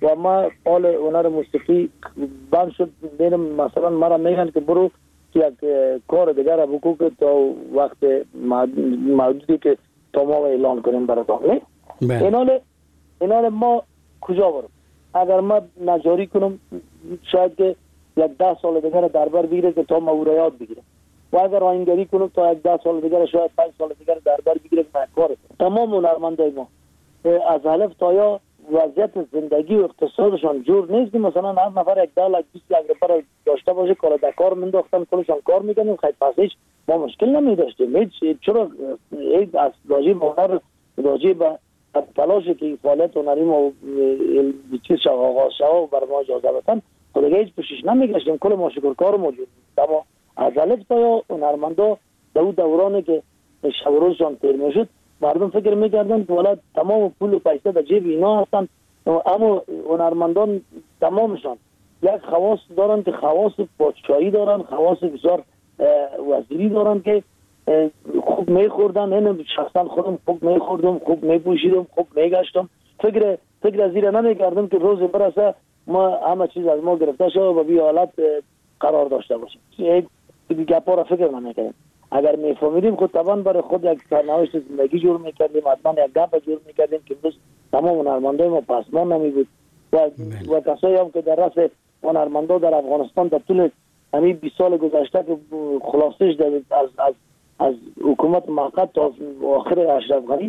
و ما حال هنر موسیقی بند شد. میرم مثلا مرا میگن که برو یک کار دیگر را بکو که تا وقت محدودی که تا ما اعلان کنیم براتون. اینال ما کجا برم؟ اگر ما نجاری کنم شاید که یک 10 سال دیگر در بر بگیره که تا ما او را یاد بگیرم، و اگر آهنگری کنم تا یک 10 سال دیگر شاید 5 سال دیگر در بر بگیره که من کار تمام هنرمندای ما از الف تا یا وضعیت زندگی و اقتصادشان جور نیست که مثلا هر نفر 10 لک 20 لک روپیه داشته باشه، کار در کار منداختن کلشان کار میکنیم، خیلی پسش ما مشکل نمیداشتیم. چرا از راجع به هنر راجع به تلاشی که فعالیت هنری ما چیز آغاز شد بر ما اجازه بدن خودگاه هیچ پوشش نمیگشتیم، کل ما شکرکار موجود. اما از الف تا یا هنرمندا دو دورانی که شب و روزشان تیر میشد مردم فکر میکردن که ولاد تمام پول و پیسه در جیب اینا هستن، اما هنرمندان تمامشان یک خواص دارن که خواص پادشاهی دارن، خواص بسیار وزیری دارن که خوب میخوردن. این شخصا خودم خوب میخوردم، خوب میپوشیدم، خوب میگشتم، فکر از این نمیکردم که روز برسه ما همه چیز از ما گرفته شد و بی حالت قرار داشته باشیم. این گپا را فکر نمیکردم. اگر میفهمیدیم خود طبعا برای خود یک سرنوشت زندگی جور میکردیم، حتما یک گپ جور میکردیم که امروز تمام هنرمندای ما پسمان نمیبود و کسایی هم که در رأس هنرمندا در افغانستان در طول همین 20 سال گذشته که خلاصش از حکومت موقت تا آخر اشرف غنی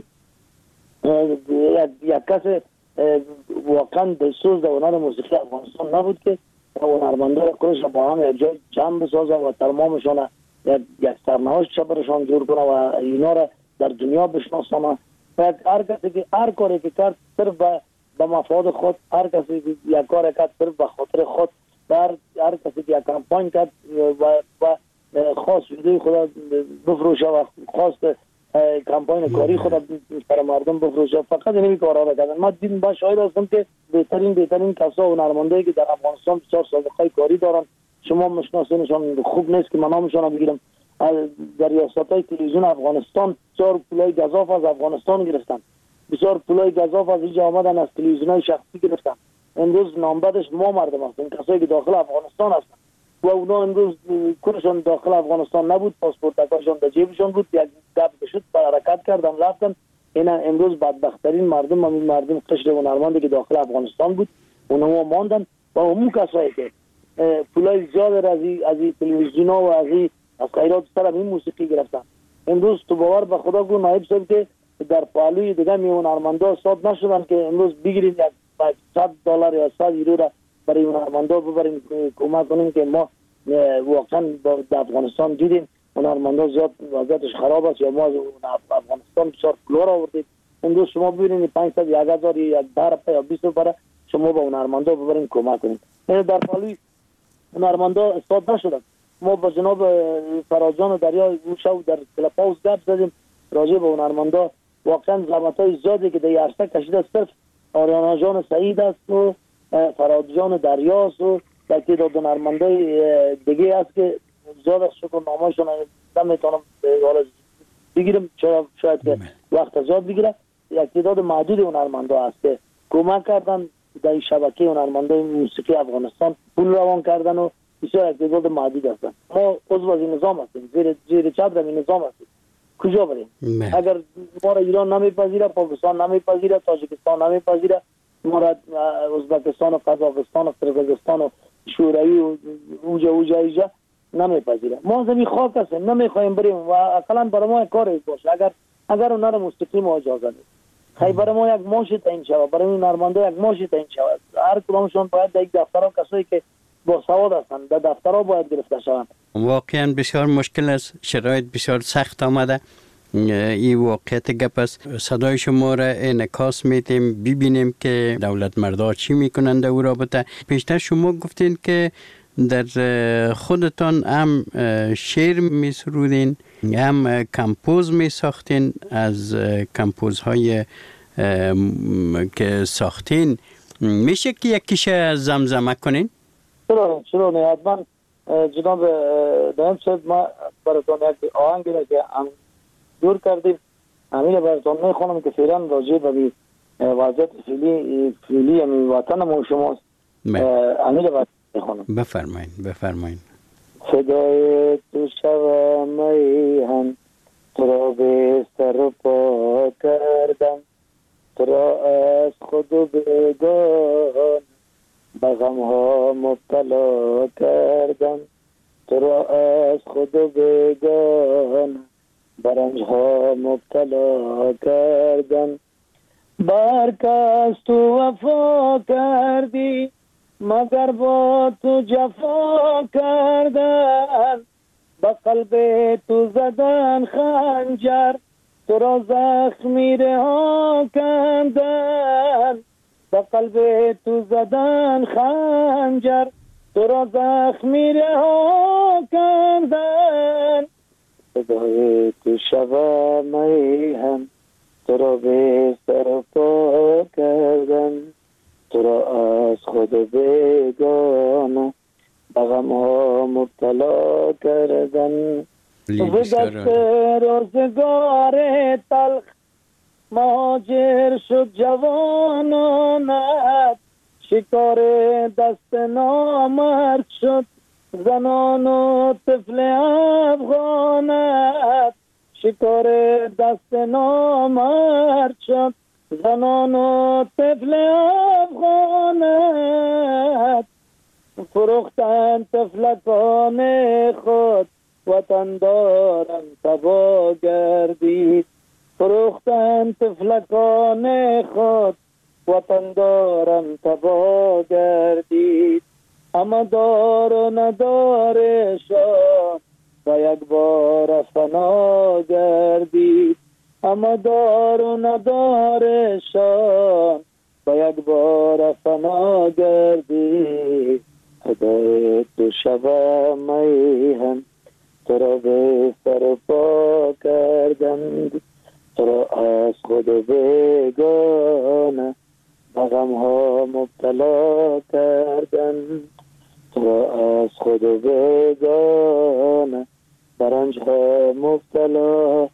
یک کس واقعا دلسوز در هنر موسیقی افغانستان نبود که هنرمندای خودش با هم یک جای جمع بسازه و تمامشان یک سرنوشت برشان جور کنه و اینا را در دنیا بشناسانه. هر کسی که هر کاری که کرد صرف به مفاد خود، هر کسی که یک کار کرد صرف به خاطر خود، هر کسی که یک کمپاین کرد و خاص ویدیوی خود بفروشه و خاص کمپاین کاری خود برای مردم بفروشه، فقط اینمی کارها را کردن. ما دیدیم با شاهد هستم که بهترین کسا و هنرمندایی که در افغانستان بسیار سابقه کاری دارن، شما مشناسینشان خوب نیست که من نامشان بگیرم، در ریاست‌های تلویزیون افغانستان بسیار پولای گزاف از افغانستان گرفتن، بسیار پولای گزاف از اینجا آمدن از تلویزیون‌های شخصی گرفتن. امروز نامبدش ما مردم هستیم، کسایی که داخل افغانستان هستن و اونا امروز کلشون داخل افغانستان نبود، پاسپورت‌هاشون در جیبشون بود، یک گپ بشد حرکت کردن رفتن. اینا امروز بدبخت‌ترین مردم قشر هنرمندی که داخل افغانستان بود اونها ماندن و همون کسایی که پولای زیاد از این تلویزیونا و از خیرات سر این موسیقی گرفتن. امروز تو باور به خدا گو نایب صاحب که در پهلوی دیگه هنرمندا صاد نشدن که امروز بگیریم یک $100 یا 100 یورو را برای هنرمندا ببریم کمک کنیم که ما واقعا در افغانستان دیدیم هنرمندا زیاد وضعیتش خراب است یا ما افغانستان بسیار پول آوردیم. امروز شما ببینید 500 یا 1000 یا 10 روپیه یا 20 روپیه شما با هنرمندا ببریم کمک کنیم. در پهلوی هنرمندا استاد نشدن. ما با جناب فرازان دریا شو در کلپاوس گپ زدیم راجع به هنرمندا، واقعا زحمت‌های زیادی که در عرصه کشیده، صرف آریانا جان سعید است و فراد جان دریاست و در تعداد هنرمندای دیگه است که زیاد از شکر نامه‌شون نمیتونم حالا بگیرم، شاید که وقت زیاد بگیره. یک تعداد محدود هنرمندا هست که کمک کردن در شبکه هنرمندای موسیقی افغانستان پول روان کردن و بسیار یک تعداد محدود هستن. ما عضو از این نظام هستیم، زیر چتر این نظام هستیم. کجا بریم؟ اگر ما را ایران نمیپذیره، پاکستان نمیپذیره، تاجیکستان نمیپذیره، ما را ازبکستان و قزاقستان و قرقیزستان و شوروی و اوجا نمیپذیره. ما زمین خاک هستیم، نمیخوایم بریم و اصلا برای ما کاری باشه. اگر هنر موسیقی ما اجازه نیست، خیلی برای ما یک معاش تعیین شود، برای این هنرمندا یک معاش تعیین شود. هر کدامشون باید در یک دفترها کسایی که با سواد هستند در دفترها باید گرفته شوند. واقعا بسیار مشکل است، شرایط بسیار سخت آمده. این واقعیت گپ است. صدای شما را انعکاس میدیم ببینیم که دولت مردا چی میکنند در اون رابطه. پیشتر شما گفتین که در خودتان هم شعر می سرودین، هم کمپوز می ساختین. از کمپوزهای که ساختین میشه که یکیش زمزمه کنین؟ چرا نه، حتما جناب دائم صاحب، ما براتون یک آهنگی را که دور کردیم همین براتون میخونم که فعلا راجع به وضعیت فعلی همین وطن ما شماست. امیر وطن میخوانم. بفرمایین. صدای تو شب میهن تو را به سر و پا کردم، تو را از خود و بگان به غم ها مبتلا کردم، تو را از خود و بگان به رنج ها مبتلا کردم. برک از تو وفا کردی مگر با تو جفا کردن، به قلب تو زدن خنجر تو را زخمی رها کردن، به قلب تو زدن خنجر تو را زخمی رها کردن. صدای تو شب میهن تو را به سر پا کردن، تو را از خود بگانه به غم ها مبتلا کردن. به دست روزگار تلخ مهاجر شد جوانانت، شکار دست نامرد شد زنان و طفل افغانت، شکار دست نامرد شد زنان و طفل افغانت. فروختن طفلکان خود وطن دارن تبا گردید، فروختن طفلکان خود وطن دارن تبا گردید. اما دار و ندارشان با یک بار فنا گردید، اما دار و ندارشان با یک بار فنا گردید. خدای تو شب میهن تو را به سر پا کردند، تو را از خود بگانه به غم ها مبتلا کردند، تو را از خود بگانه به رنج ها مبتلا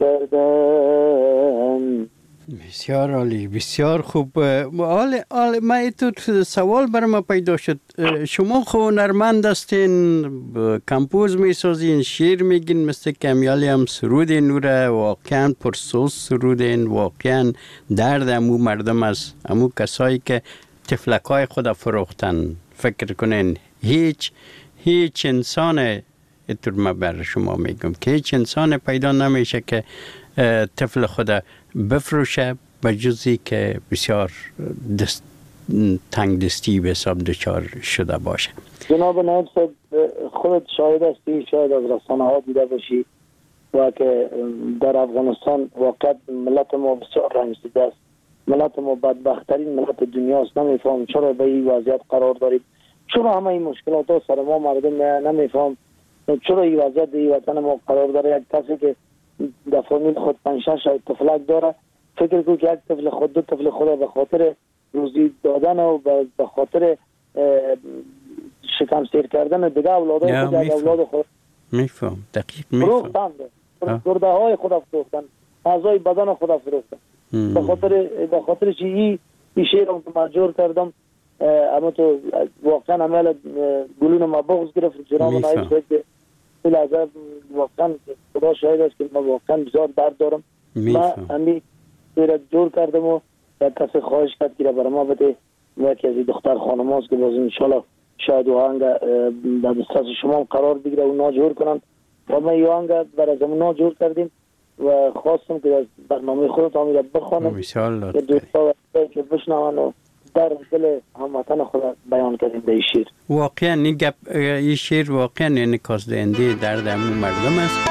کردند. بسیار عالی، بسیار خوب. من تو سوال برای ما پیدا شد. شما خو هنرمند هستین، کمپوز میسازین، شعر میگین، مثل کمیالی هم سرودین، نوره واقعا پرسوز سرودین، واقعا درد امو مردم است، امو کسایی که تفلکای خود فروختن. فکر کنین هیچ انسان، اینطور من بر شما میگم که هیچ انسان پیدا نمیشه که طفل خود بفروشه به جزی که بسیار تنگ دستی به حساب دچار شده باشه. جناب نایب صاحب خودت شاهد هستی، شاید از رسانه ها دیده باشی و که در افغانستان واقعا ملت ما بسیار رنج دیده است. ملت ما بدبختترین ملت دنیاست. نمیفهم چرا به این وضعیت قرار داریم، چرا همه این مشکلات ها سر ما مردم نمیفهم، چرا این وضعیت در این وطن ما قرار داره. یک کسی که در فامیل خود 5-6 طفلک داره، فکر کنید که یک طفل خود، دو طفل خود به خاطر روزی دادن و به خاطر شکم سیر کردن دیگه اولادای خود، اولاد خود میفهم دقیق میفهم گرده های خود فروختن، اعضای بدن خود فروختن. به خاطر چی این شعر رو مجبور کردم. اما تو واقعا عمل گلون ما بغض گرفت. جناب نایب صاحب این لحظه واقعا خدا شاهد است که ما واقعا بسیار درد دارم. من همین شعر جور کردم و یک کسی خواهش کرد که برای ما بده، یکی از دختر خانم هاست که باز انشالله شاید او آهنگ در دسترس شما هم قرار بگیره و ناجور کنن و ما این آهنگ برای زمان ناجور کردیم و خواستم که از برنامه خودت آمیده بخوانم که دوستا که بشنون و در دل هموطن خود بیان کردیم به این شعر. واقعا این شعر واقعا انعکاس دهنده درد همون مردم است.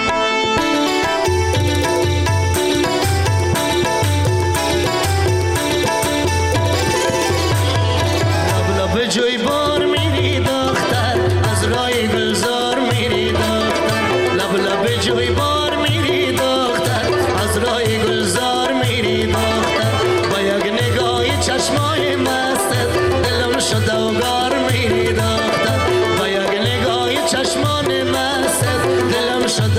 لب جوی بار میری دختر از رای گلزار میری دختر، لب جوی بار میری دختر از رای گلزار میری دختر، با یک نگاهی چشمای مستت دلم شد اوگار میری دختر، با یک نگاهی چشمان مستت دلم شد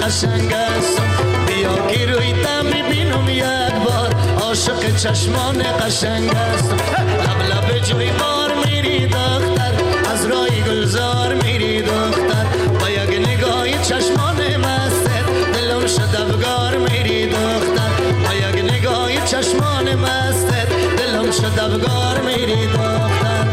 قشنگ است بیا که روی تا میبینم یک بار عاشق چشمان قشنگ است لب لب جوی بار میری دختر از رای گلزار میری دختر با یک نگاهی چشمان مستت دلم شد افگار میری دختر با یک نگاهی چشمان مستت دلم شد افگار میری دختر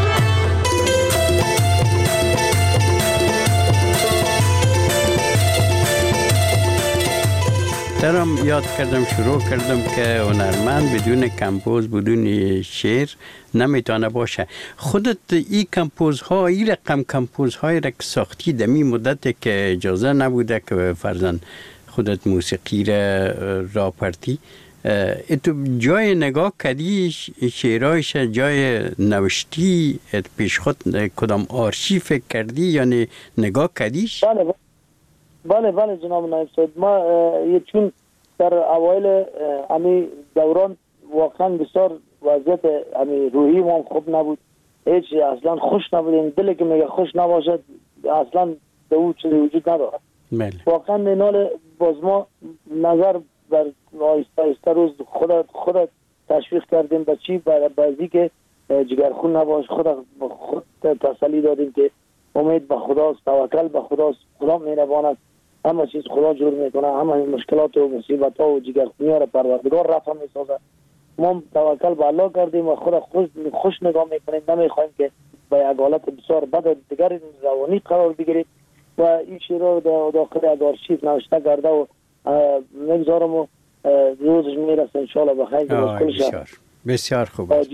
درم یاد کردم شروع کردم که هنرمند بدون کمپوز بدون شعر نمیتونه باشه. خودت این کمپوزها این رقم کمپوزهای را ساختی دمی مدت که اجازه نبوده که فرزن خودت موسیقی را پرتی تو جای نگاه کردی شعرهایش جای نوشتی پیش خود کدام آرشیو فکر کردی یعنی نگاه کردیش؟ بله جناب نایب صاحب ما چون در اوایل امی دوران واقعا بسیار وضعیت امی روحی ما خوب نبود هیچ اصلا خوش نبودیم دلی که میگه خوش نباشد اصلا دو چیزی وجود ندارد واقعا مینال باز ما نظر بر آیسته روز خود تشویق کردیم به چی بعضی که جگرخون نباش خود تسلی دادیم که امید به خداست توکل به خداست خدا مهربان است همه چیز خدا جور میکنه همه مشکلات و مصیبت ها و جگرخونی ها را پروردگار رفع میسازه ما توکل به الله کردیم و خود خوش نگاه میکنیم نمیخوایم که به یک حالت بسیار بد دیگر روانی قرار بگیریم و این شعر رو داخل یک آرشیو نوشته کرده و نگذارم و روزش میرسه انشاءالله بخیر بسیار خوب است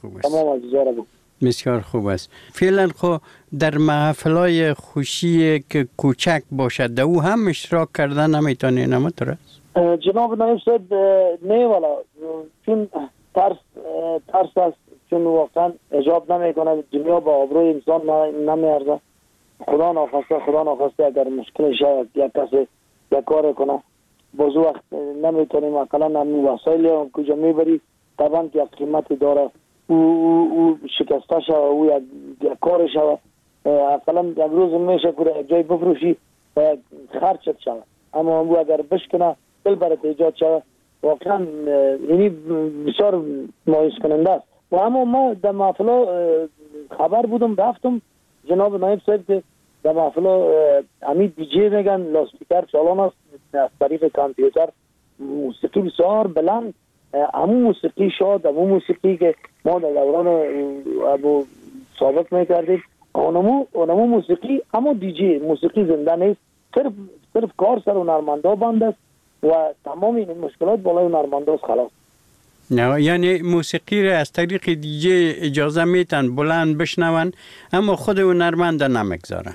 بسیار خوب است فعلا خو در محفلای خوشی که کوچک باشد در او هم اشتراک کردن نمیتونی نمیتونه جناب نایب صاحب نه والا چون ترس است چون واقعا اجاب نمیکنه دنیا با آبروی انسان نمیارزه خدا ناخواسته اگر مشکل شد یک کسی یک کار کنه باز وقت نمیتونیم اقلا همین وسایل کجا میبری طبعا که یک قیمت داره او شکسته شد او یک کار شد اقلا یک روز میشه که یک جای بفروشی و یک خرچت شد اما او اگر بشکنه دل برات ایجاد شد واقعا اینی بسیار مایوس کننده است و اما ما در محفل خبر بودم رفتم جناب نایب صاحب که در محفل امی دیجی میگن لاسپیکر چالان است از طریق کامپیوتر موسیقی بسیار بلند همون موسیقی شد همون موسیقی که ما در دوران ابو سابق میکردیم اونمو موسیقی همون دیجی موسیقی زنده نیست صرف کار سر هنرمندا بند است و تمام این مشکلات بالای هنرمندا است خلاص نه یعنی موسیقی را از طریق دیجی اجازه میتن بلند بشنون اما خود هنرمندا نمیگذارن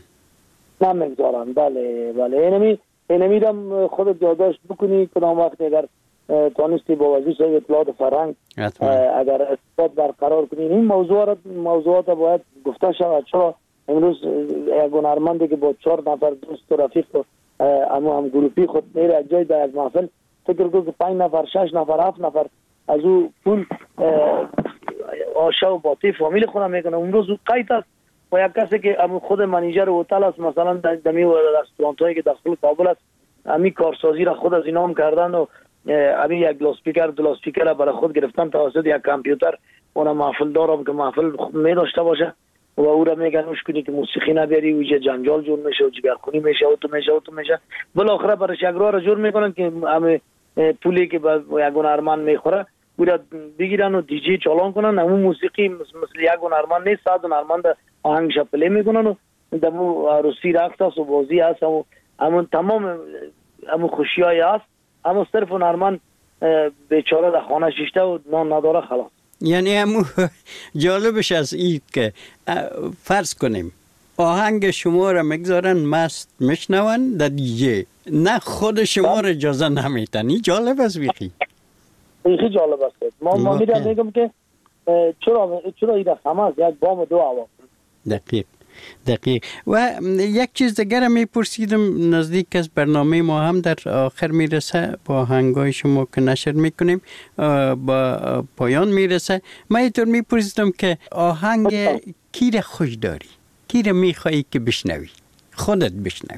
بله اینمی دم خودت یادداشت بکنی کدام وقت اگر تانستی با وزیر صاحب اطلاعات فرهنگ اگر ارتباط برقرار کنین این موضوعات باید گفته شود چرا امروز یک هنرمندی که با 4 نفر دوست و رفیق اما هم گروپی خود میره یک جای در یک محفل فکر کنید که 5 نفر 6 نفر 7 نفر از او پول آشا و باطی فامیل خودم میکنه امروز او قید است و یک کسی که خود منیجر هتل است مثلا دمی رستوران هایی که داخل کابل است امی کارسازی را خود از اینام کردن و امی یک لاسپیکر دو لاسپیکر برای خود گرفتن توسط یک کامپیوتر اون محفل دارم که محفل می داشته باشه و او را میگن اوش کنی که موسیقی نبری و یه جنجال جور میشه و جگرخونی میشه و تو میشه بالاخره برای شگرها را جور میکنن که همه پولی که با یک هنرمند میخوره او را بگیرن و دیجی چالان کنن همون موسیقی مثل یک هنرمند نیست صد هنرمند آهنگش پلی میکنن و دمو عروسی رقص است و بازی است و همون تمام همون خوشی های است اما صرف هنرمند بیچاره در خانه شیشته و نان نداره خلاص یعنی همون جالبش از این که فرض کنیم آهنگ شما را میگذارن مست میشنون در دیجی نه خود شما را اجازه نمیتن این جالب است بیخی جالب است ما میگم که چرا این همه از یک بام دو عوام دقیق و یک چیز دیگر میپرسیدم نزدیک از برنامه ما هم در آخر میرسه با آهنگای شما که نشر میکنیم با پایان میرسه من اینطور میپرسیدم که آهنگ کی را خوش داری کی را میخوایی که بشنوی خودت بشنوی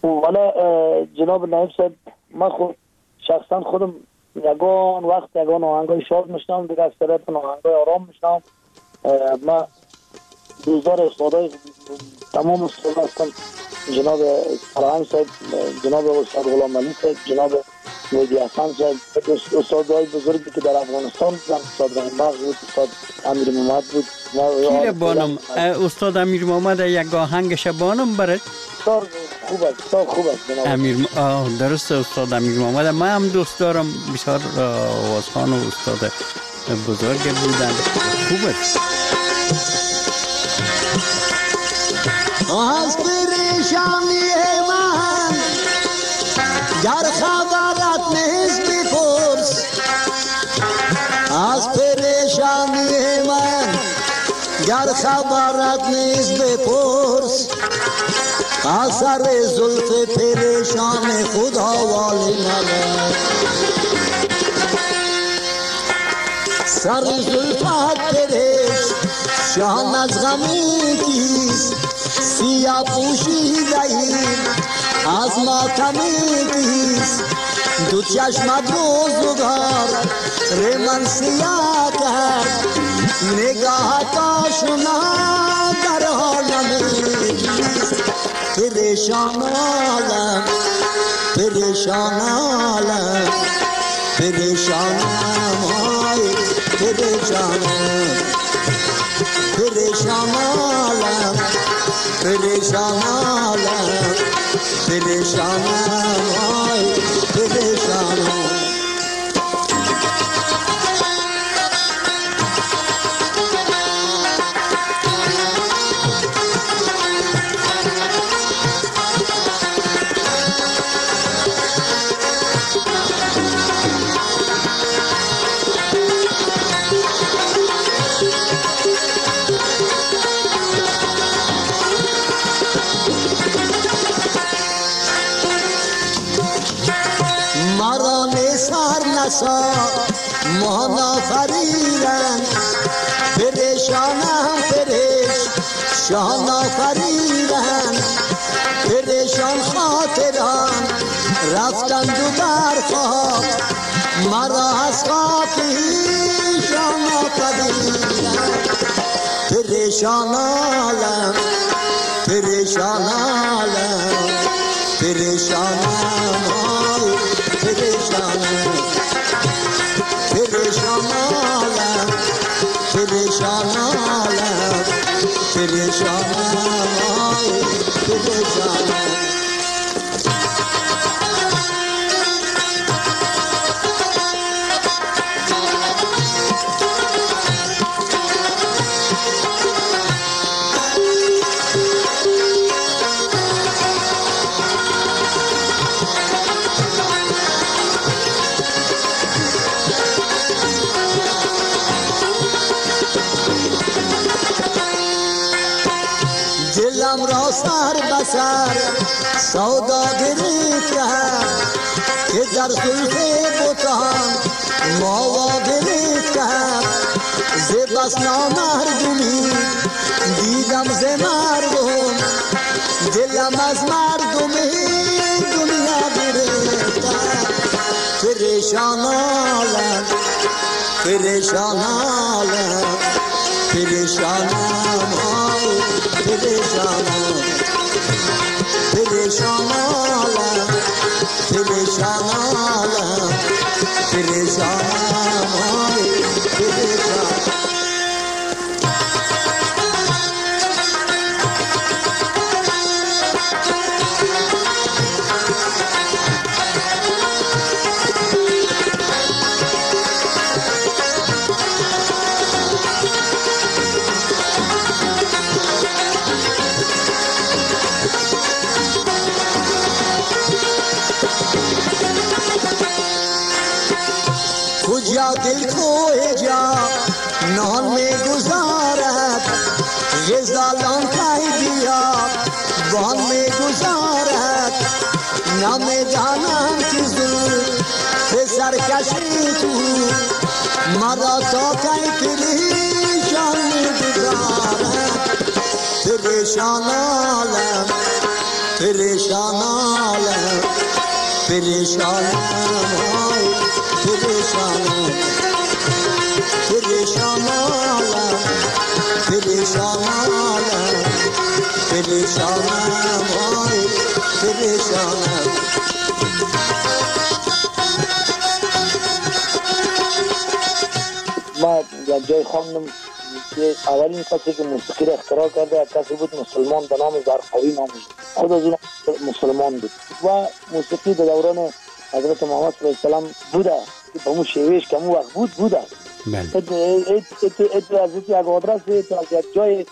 ولی جناب نایب صاحب ما خود شخصا خودم یگان وقت یگان آهنگای شاد میشنم، دیگه اکثریت آهنگای آرام میشنم. ما دوزار استادای تمام استاد هستم، جناب فرهنگ صاحب، جناب استاد غلام علی صاحب، جناب مهدی حسن صاحب، استادای بزرگی که در افغانستان بودن، استاد رحیم بخش بود، استاد امیر محمد بود. کیره بانم استاد امیر محمد یک آهنگش بانم برد؟ خوب است جناب امیر درست استاد امیر محمد، من هم دوست دارم، بسیار آوازخوان و استاد بزرگ بودن. خوب است. از پریشانی من گر خبرت نیست بپرس، از پریشانی من گر خبرت نیست بپرس، از سر زلف پریشان خود حوالی نبر، سر زلفت پریشان از غمی کیست، سیاه پوشیده ایم از ماتمی کیست، دو چشمت روزگار من سیاه کرد، نگاهت آشنا در حالم کیست، پریشان عالم پریشان عالم پریشانم آی پریشانم پریشان عالم پریشان عالم پریشانم آی پریشانم. مانا فریرن پریشانم پریشان فریرن، پریشان خاطران رفتن دو برخواب، مرا از خاکیشان فریرن، پریشان عالم پریشان عالم پریشانم آی پریشانم پریشان عالم پریشان عالم پریشانم آی پریشانم. دلم را سر بسر سوداگری کرد که در زلف بتان مواگری کرد، ز بس نامردمی دیدم ز مردم، دلم از مردمی دنیا گرفتم، پریشان عالم پریشان عالم پریشانم آی پریشانم پریشان عالم پریشان عالم پریشانم آی پریشانم. کجا دل کو جا نان میں گزارت، غزالان کئی دیا بان میں گزارت، نہ میں جانم کی زلف سرکشی تو مرا تو کئی پریشان میں گزارت، پریشان عالم پریشان عالم پریشان های پریشان پریشان عالم پریشان عالم پریشان های پریشان ما یک جای خواندم که اولین کسی که موسیقی را اختراع کرده کسی بود مسلمان به نام زرقاوی نامش، خود از اون مسلمان بود و موسیقی در دوران حضرت محمد صلی الله علیه و سلم بوده که به اون شیوهش که اون وقت بوده. از یک آدرس از یک جای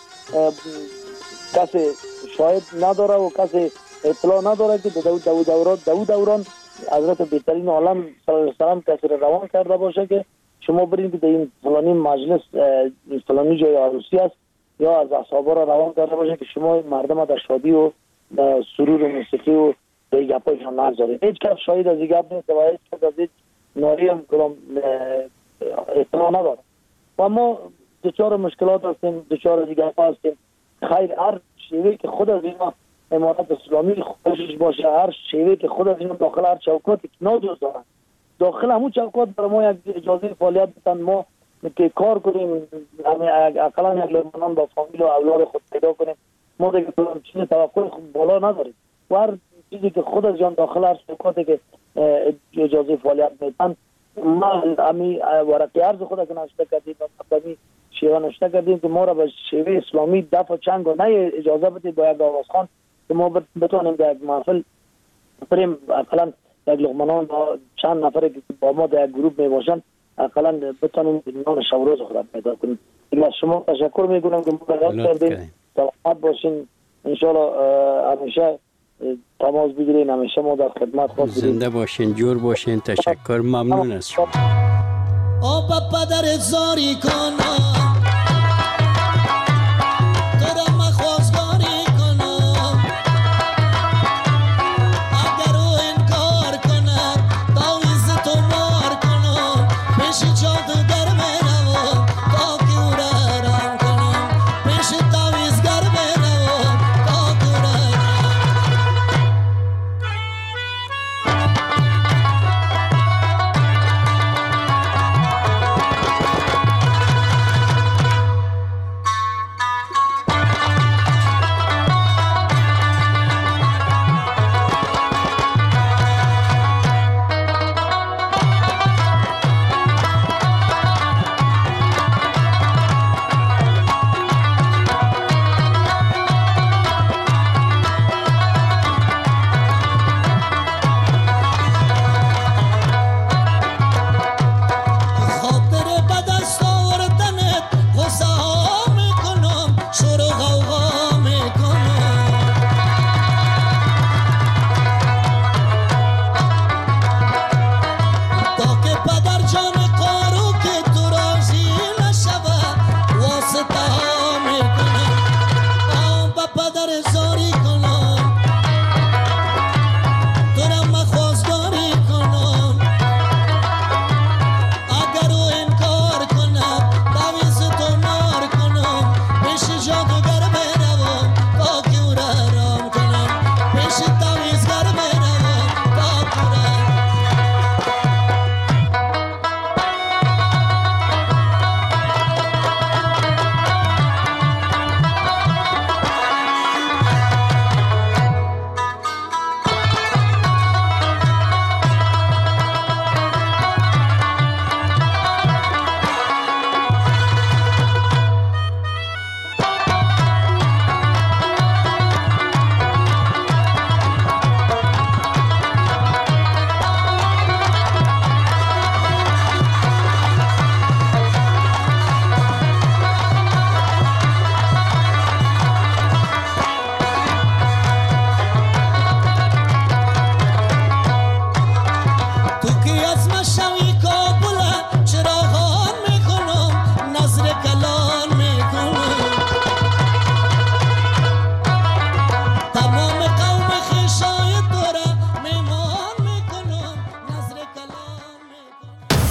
کسی شاید نداره و کسی اطلاع نداره که دو دوران حضرت بهترین عالم صلی الله علیه و سلم کسی را روان کرده باشه که شما برین که در این فلانی مجلس فلانی جای عروسی است یا از اصحابا را روان کرده باشه که شما مردم در شادی و سرور و موسیقی و به گپایشان نگذارید. هیچ کس شاید از این گپ نیست و هیچ کس از این ناری هم اطلاع نداره و ما دچار مشکلات هستیم، دچار از این گپ هستیم. خیر هر شیوه که خود از اینا امارت اسلامی خوشش باشه، هر شیوه که خود از اینا داخل هر چوکاتی که ناجوز دارن داخل همون چوکات برای ما یک اجازه فعالیت بدن، ما که کار کنیم، اقلا یک لبنان با فامیل و اولاد خود پیدا کنیم. ما دیگه چیز توقع بالا نداریم و هر چیزی که خود از جان داخل هر چوکاتی که اجازه فعالیت میدن ما امی ورقی عرض خود که نشته کردیم و امی شیوه نشته کردیم که ما را به شیوه اسلامی دفع چنگ و نه اجازه بدید با یک آوازخان که ما بتوانیم در یک محفل بریم اقلا یک لغمنان با چند نفر که با ما در یک گروپ می باشن اقلا بتانیم نان شوروز خود پیدا کنیم. از شما تشکر میکنم که مدرد کردیم. سلامت باشین، انشاءالله همیشه تماس بگیرین، همیشه ما در خدمت خود بودیم. زنده باشین، جور باشین. تشکر، ممنون از شما. آب پدر زاری کنم پدر جان